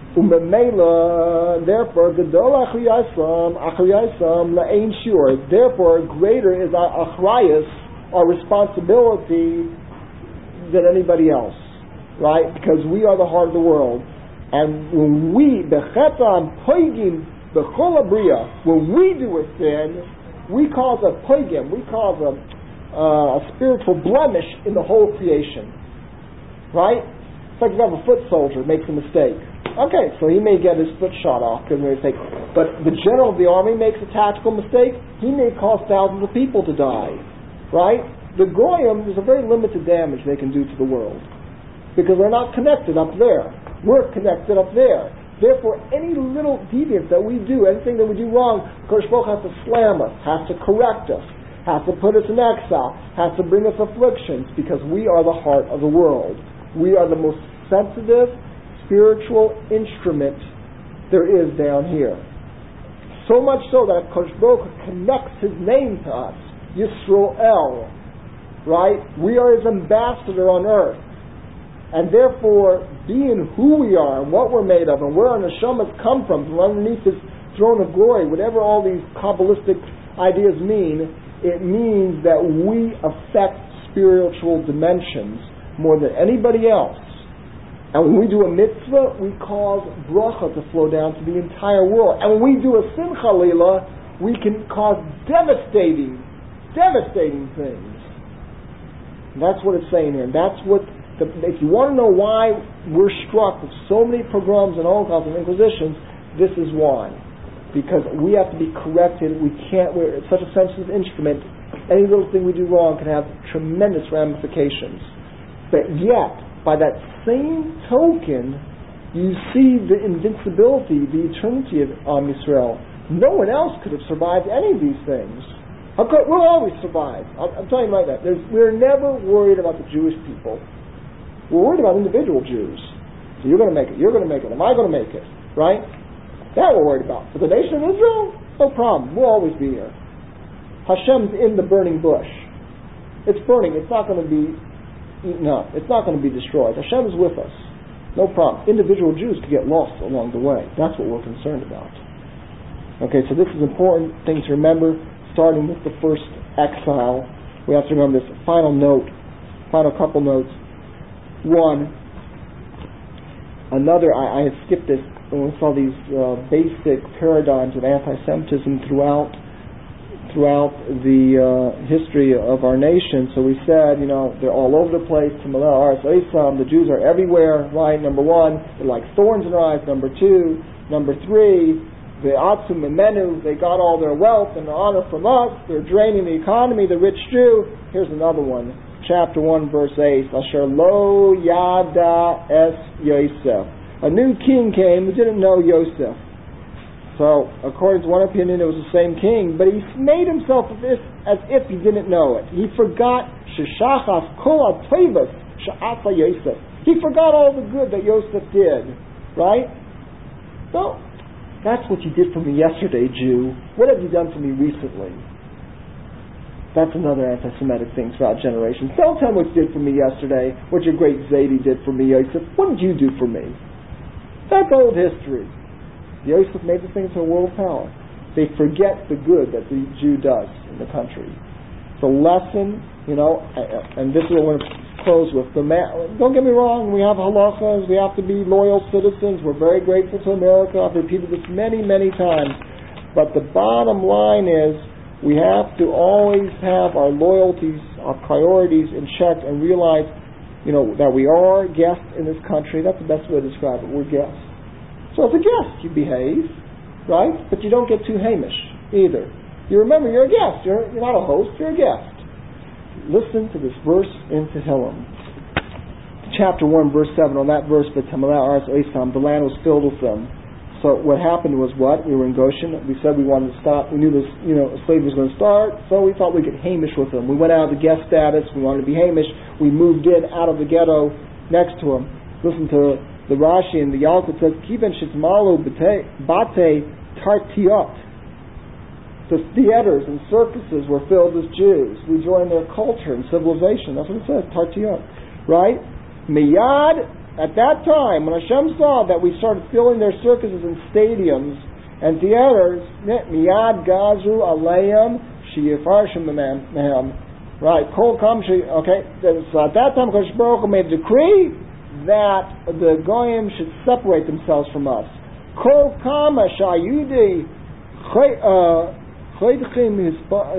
Umemela, therefore, Gadol Achriyasam, Achriyasam La'ain Shur. Therefore, greater is our Achrayas, our responsibility, than anybody else. Right? Because we are the heart of the world. And when we, Bechetam Poigim Bechol Abriya, when we do a sin, we cause a poigim, we cause a, uh, a spiritual blemish in the whole creation. Right? It's like if you have a foot soldier makes a mistake. Okay, so he may get his foot shot off because of a mistake. But the general of the army makes a tactical mistake, he may cause thousands of people to die. Right? The Goyim, there's a very limited damage they can do to the world. Because they're not connected up there. We're connected up there. Therefore, any little deviance that we do, anything that we do wrong, Kodesh Baruch Hu has to slam us, has to correct us, has to put us in exile, has to bring us afflictions, because we are the heart of the world. We are the most sensitive spiritual instrument there is down here. So much so that Kodesh Baruch Hu connects His name to us, Yisroel, right? We are His ambassador on earth. And therefore, being who we are and what we're made of and where our neshamas come from, from underneath His throne of glory, whatever all these Kabbalistic ideas mean, it means that we affect spiritual dimensions more than anybody else. And when we do a mitzvah, we cause bracha to flow down to the entire world. And when we do a simcha lila, we can cause devastating, devastating things. And that's what it's saying here. That's what, the, if you want to know why we're struck with so many pogroms and holocausts and inquisitions, this is why. Because we have to be corrected. We can't, we're such a sensitive instrument. Any little thing we do wrong can have tremendous ramifications. But yet, by that same token, you see the invincibility, the eternity of Am Yisrael. No one else could have survived any of these things. We'll always survive. I'm telling you right now. There's, we're never worried about the Jewish people. We're worried about individual Jews. So you're going to make it. You're going to make it. Am I going to make it? Right? That we're worried about. But the nation of Israel, no problem. We'll always be here. Hashem's in the burning bush. It's burning. It's not going to be eaten up. It's not going to be destroyed. Hashem is with us. No problem. Individual Jews could get lost along the way. That's what we're concerned about. Okay, so this is an important thing to remember, starting with the first exile. We have to remember this final note, final couple notes. One, another, I, I had skipped this when we saw these uh, basic paradigms of anti-Semitism throughout throughout the uh, history of our nation. So we said, you know, they're all over the place. The Jews are everywhere, right? Number one, they're like thorns in our eyes. Number two, number three, the Atzum and Menu, they got all their wealth and their honor from us. They're draining the economy, the rich Jew. Here's another one, chapter one, verse eight. Asher lo yada es Yosef. A new king came who didn't know Yosef. So, according to one opinion, it was the same king, but he made himself as if, as if he didn't know it. He forgot Sheshachas kol ha-tovos she'asa Yosef. He forgot all the good that Yosef did, right? So, that's what you did for me yesterday, Jew. What have you done for me recently? That's another anti-Semitic thing throughout generations. Don't tell me what you did for me yesterday, what your great Zaidi did for me, Yosef. What did you do for me? That's old history. Yosef made this thing into a world power. They forget the good that the Jew does in the country. It's a lesson, you know, and this is what we're going to close with. The man, don't get me wrong, we have halachas, we have to be loyal citizens, we're very grateful to America, I've repeated this many, many times, but the bottom line is we have to always have our loyalties, our priorities in check and realize, you know, that we are guests in this country. That's the best way to describe it. We're guests. So as a guest, you behave, right? But you don't get too Hamish either. You remember, you're a guest. You're, you're not a host, you're a guest. Listen to this verse in Tehillim. Chapter one, verse seven, on that verse, the land was filled with them. So what happened was what? We were in Goshen. We said we wanted to stop. We knew this, you know, slavery was going to start, so we thought we'd get Hamish with them. We went out of the guest status. We wanted to be Hamish. We moved in out of the ghetto next to him. Listen to the Rashi and the Yalkut says, Kiven shitmalu bate tartiot. The theaters and circuses were filled with Jews. We joined their culture and civilization. That's what it says, tartiot. Right? Miyad. At that time, when Hashem saw that we started filling their circuses and stadiums and theaters, miyad gazu alayim sheyifarshim mehem. Right, kol kam she. Okay, so at that time, Kodesh Baruch Hu made a decree that the goyim should separate themselves from us. Kol kam shayudi choydchim his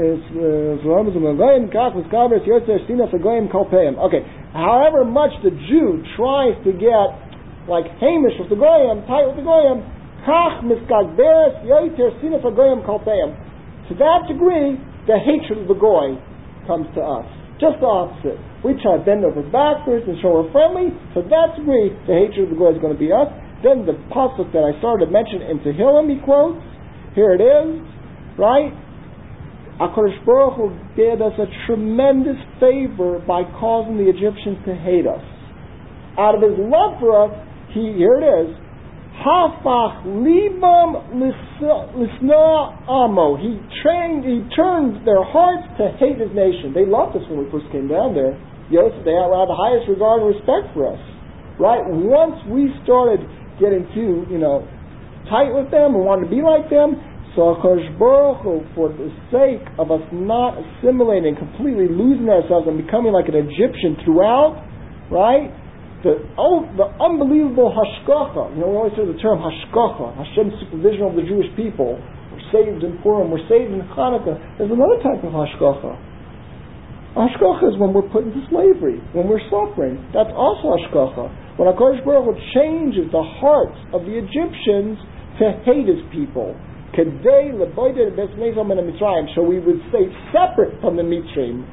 goyim kach miskaber yotzer sinas goyim kolpeim. Okay. However much the Jew tries to get like Hamish with the Goyim, tight with the Goyim, kach miskagberes yoter sinas hagoyim kolpeim. To that degree, the hatred of the Goy comes to us. Just the opposite. We try to bend over backwards and show we're friendly. To that degree, the hatred of the Goy is going to be us. Then the pasuk that I started to mention in Tehillim, he quotes. Here it is, right? HaKadosh Baruch Hu did us a tremendous favor by causing the Egyptians to hate us. Out of His love for us, He, here it is, Hafach libam lisna amo. He trained, He turned their hearts to hate His nation. They loved us when we first came down there. Yes, they had the highest regard and respect for us. Right? Once we started getting too, you know, tight with them and wanted to be like them, so HaKadosh Baruch Hu, for the sake of us not assimilating, completely losing ourselves and becoming like an Egyptian throughout, right? The oh, the unbelievable hashgacha. You know, we always hear the term hashgacha, Hashem's supervision of the Jewish people. We're saved in Purim, we're saved in Hanukkah. There's another type of hashgacha. Hashgacha is when we're put into slavery, when we're suffering. That's also hashgacha. When HaKadosh Baruch Hu changes the hearts of the Egyptians to hate His people. So we would stay separate from the Mitzrayim.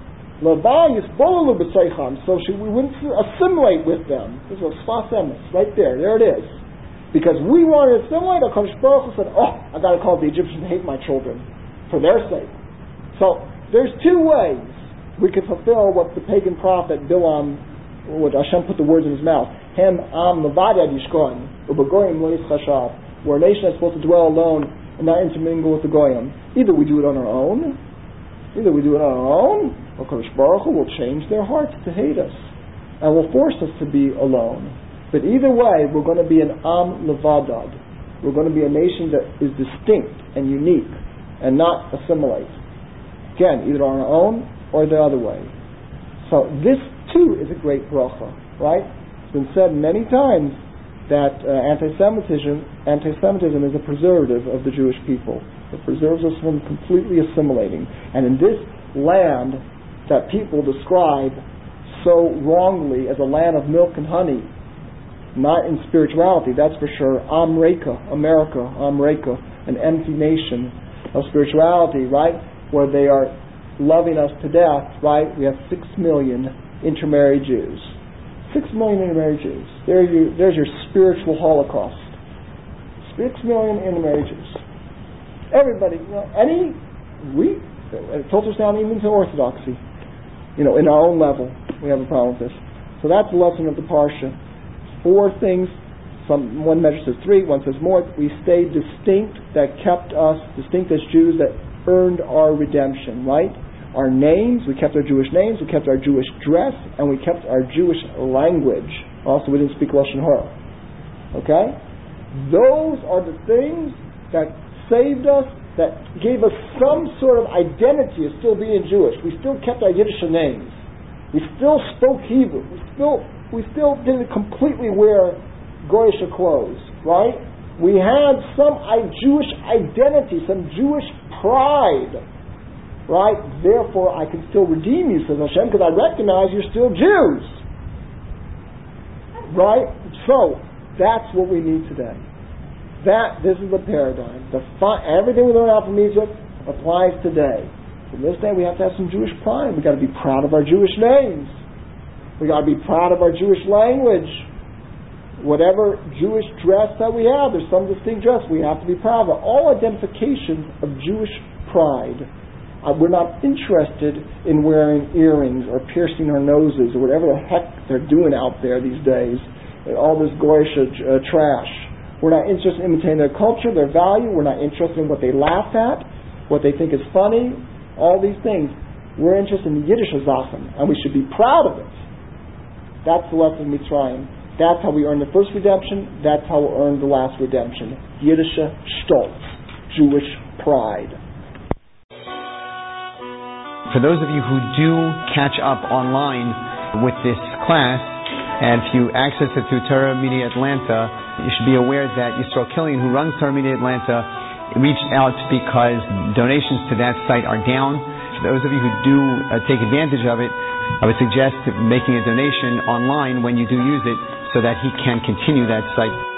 So we wouldn't assimilate with them. This is a sfas emes, right there. There it is. Because we wanted to assimilate, HaKadosh Baruch Hu said, oh, I got to call the Egyptians to hate my children for their sake. So there's two ways we can fulfill what the pagan prophet Bilam, what Hashem put the words in his mouth. Hem am levadad yishkon, ubegoyim lo yischashav. Where a nation is supposed to dwell alone and not intermingle with the Goyim. Either we do it on our own, either we do it on our own, or Kodesh Baruch Hu will change their hearts to hate us and will force us to be alone. But either way, we're going to be an Am Levadad. We're going to be a nation that is distinct and unique and not assimilate. Again, either on our own or the other way. So this too is a great bracha, right? It's been said many times that uh, anti-Semitism, anti-Semitism is a preservative of the Jewish people. It preserves us from completely assimilating. And in this land that people describe so wrongly as a land of milk and honey, not in spirituality, that's for sure, Amreka, America, Amreka, an empty nation of spirituality, right? Where they are loving us to death, right? We have six million intermarried Jews. Six million intermarried Jews. There you, there's your spiritual holocaust. Six million intermarried Jews. Everybody, you know, any, we, it filters down even to Orthodoxy. You know, in our own level, we have a problem with this. So that's the lesson of the Parsha. Four things, some, one measure says three, one says more. We stayed distinct, that kept us distinct as Jews, that earned our redemption, right? our names, we kept our Jewish names, we kept our Jewish dress, and we kept our Jewish language. Also, we didn't speak Lashon Hara. Okay? Those are the things that saved us, that gave us some sort of identity of still being Jewish. We still kept our Yiddish names. We still spoke Hebrew. We still we still didn't completely wear Goyish clothes, right? We had some Jewish identity, some Jewish pride, right? Therefore, I can still redeem you, says Hashem, because I recognize you're still Jews, right? So that's what we need today. That this is the paradigm. The fi- everything we learn out from Egypt applies today. From this day, we have to have some Jewish pride. We got to be proud of our Jewish names. We got to be proud of our Jewish language. Whatever Jewish dress that we have, there's some distinct dress we have to be proud of. All identifications of Jewish pride. Uh, we're not interested in wearing earrings or piercing our noses or whatever the heck they're doing out there these days. All this goyish uh, trash. We're not interested in imitating their culture, their value. We're not interested in what they laugh at, what they think is funny, all these things. We're interested in Yiddish Zachen, and we should be proud of it. That's the lesson of Mitzrayim. That's how we earn the first redemption. That's how we'll earn the last redemption. Yiddish Stolz, Jewish pride. For those of you who do catch up online with this class, and if you access it through Torah Media Atlanta, you should be aware that Yisrael Killian, who runs Torah Media Atlanta, reached out because donations to that site are down. For those of you who do uh, take advantage of it, I would suggest making a donation online when you do use it so that he can continue that site.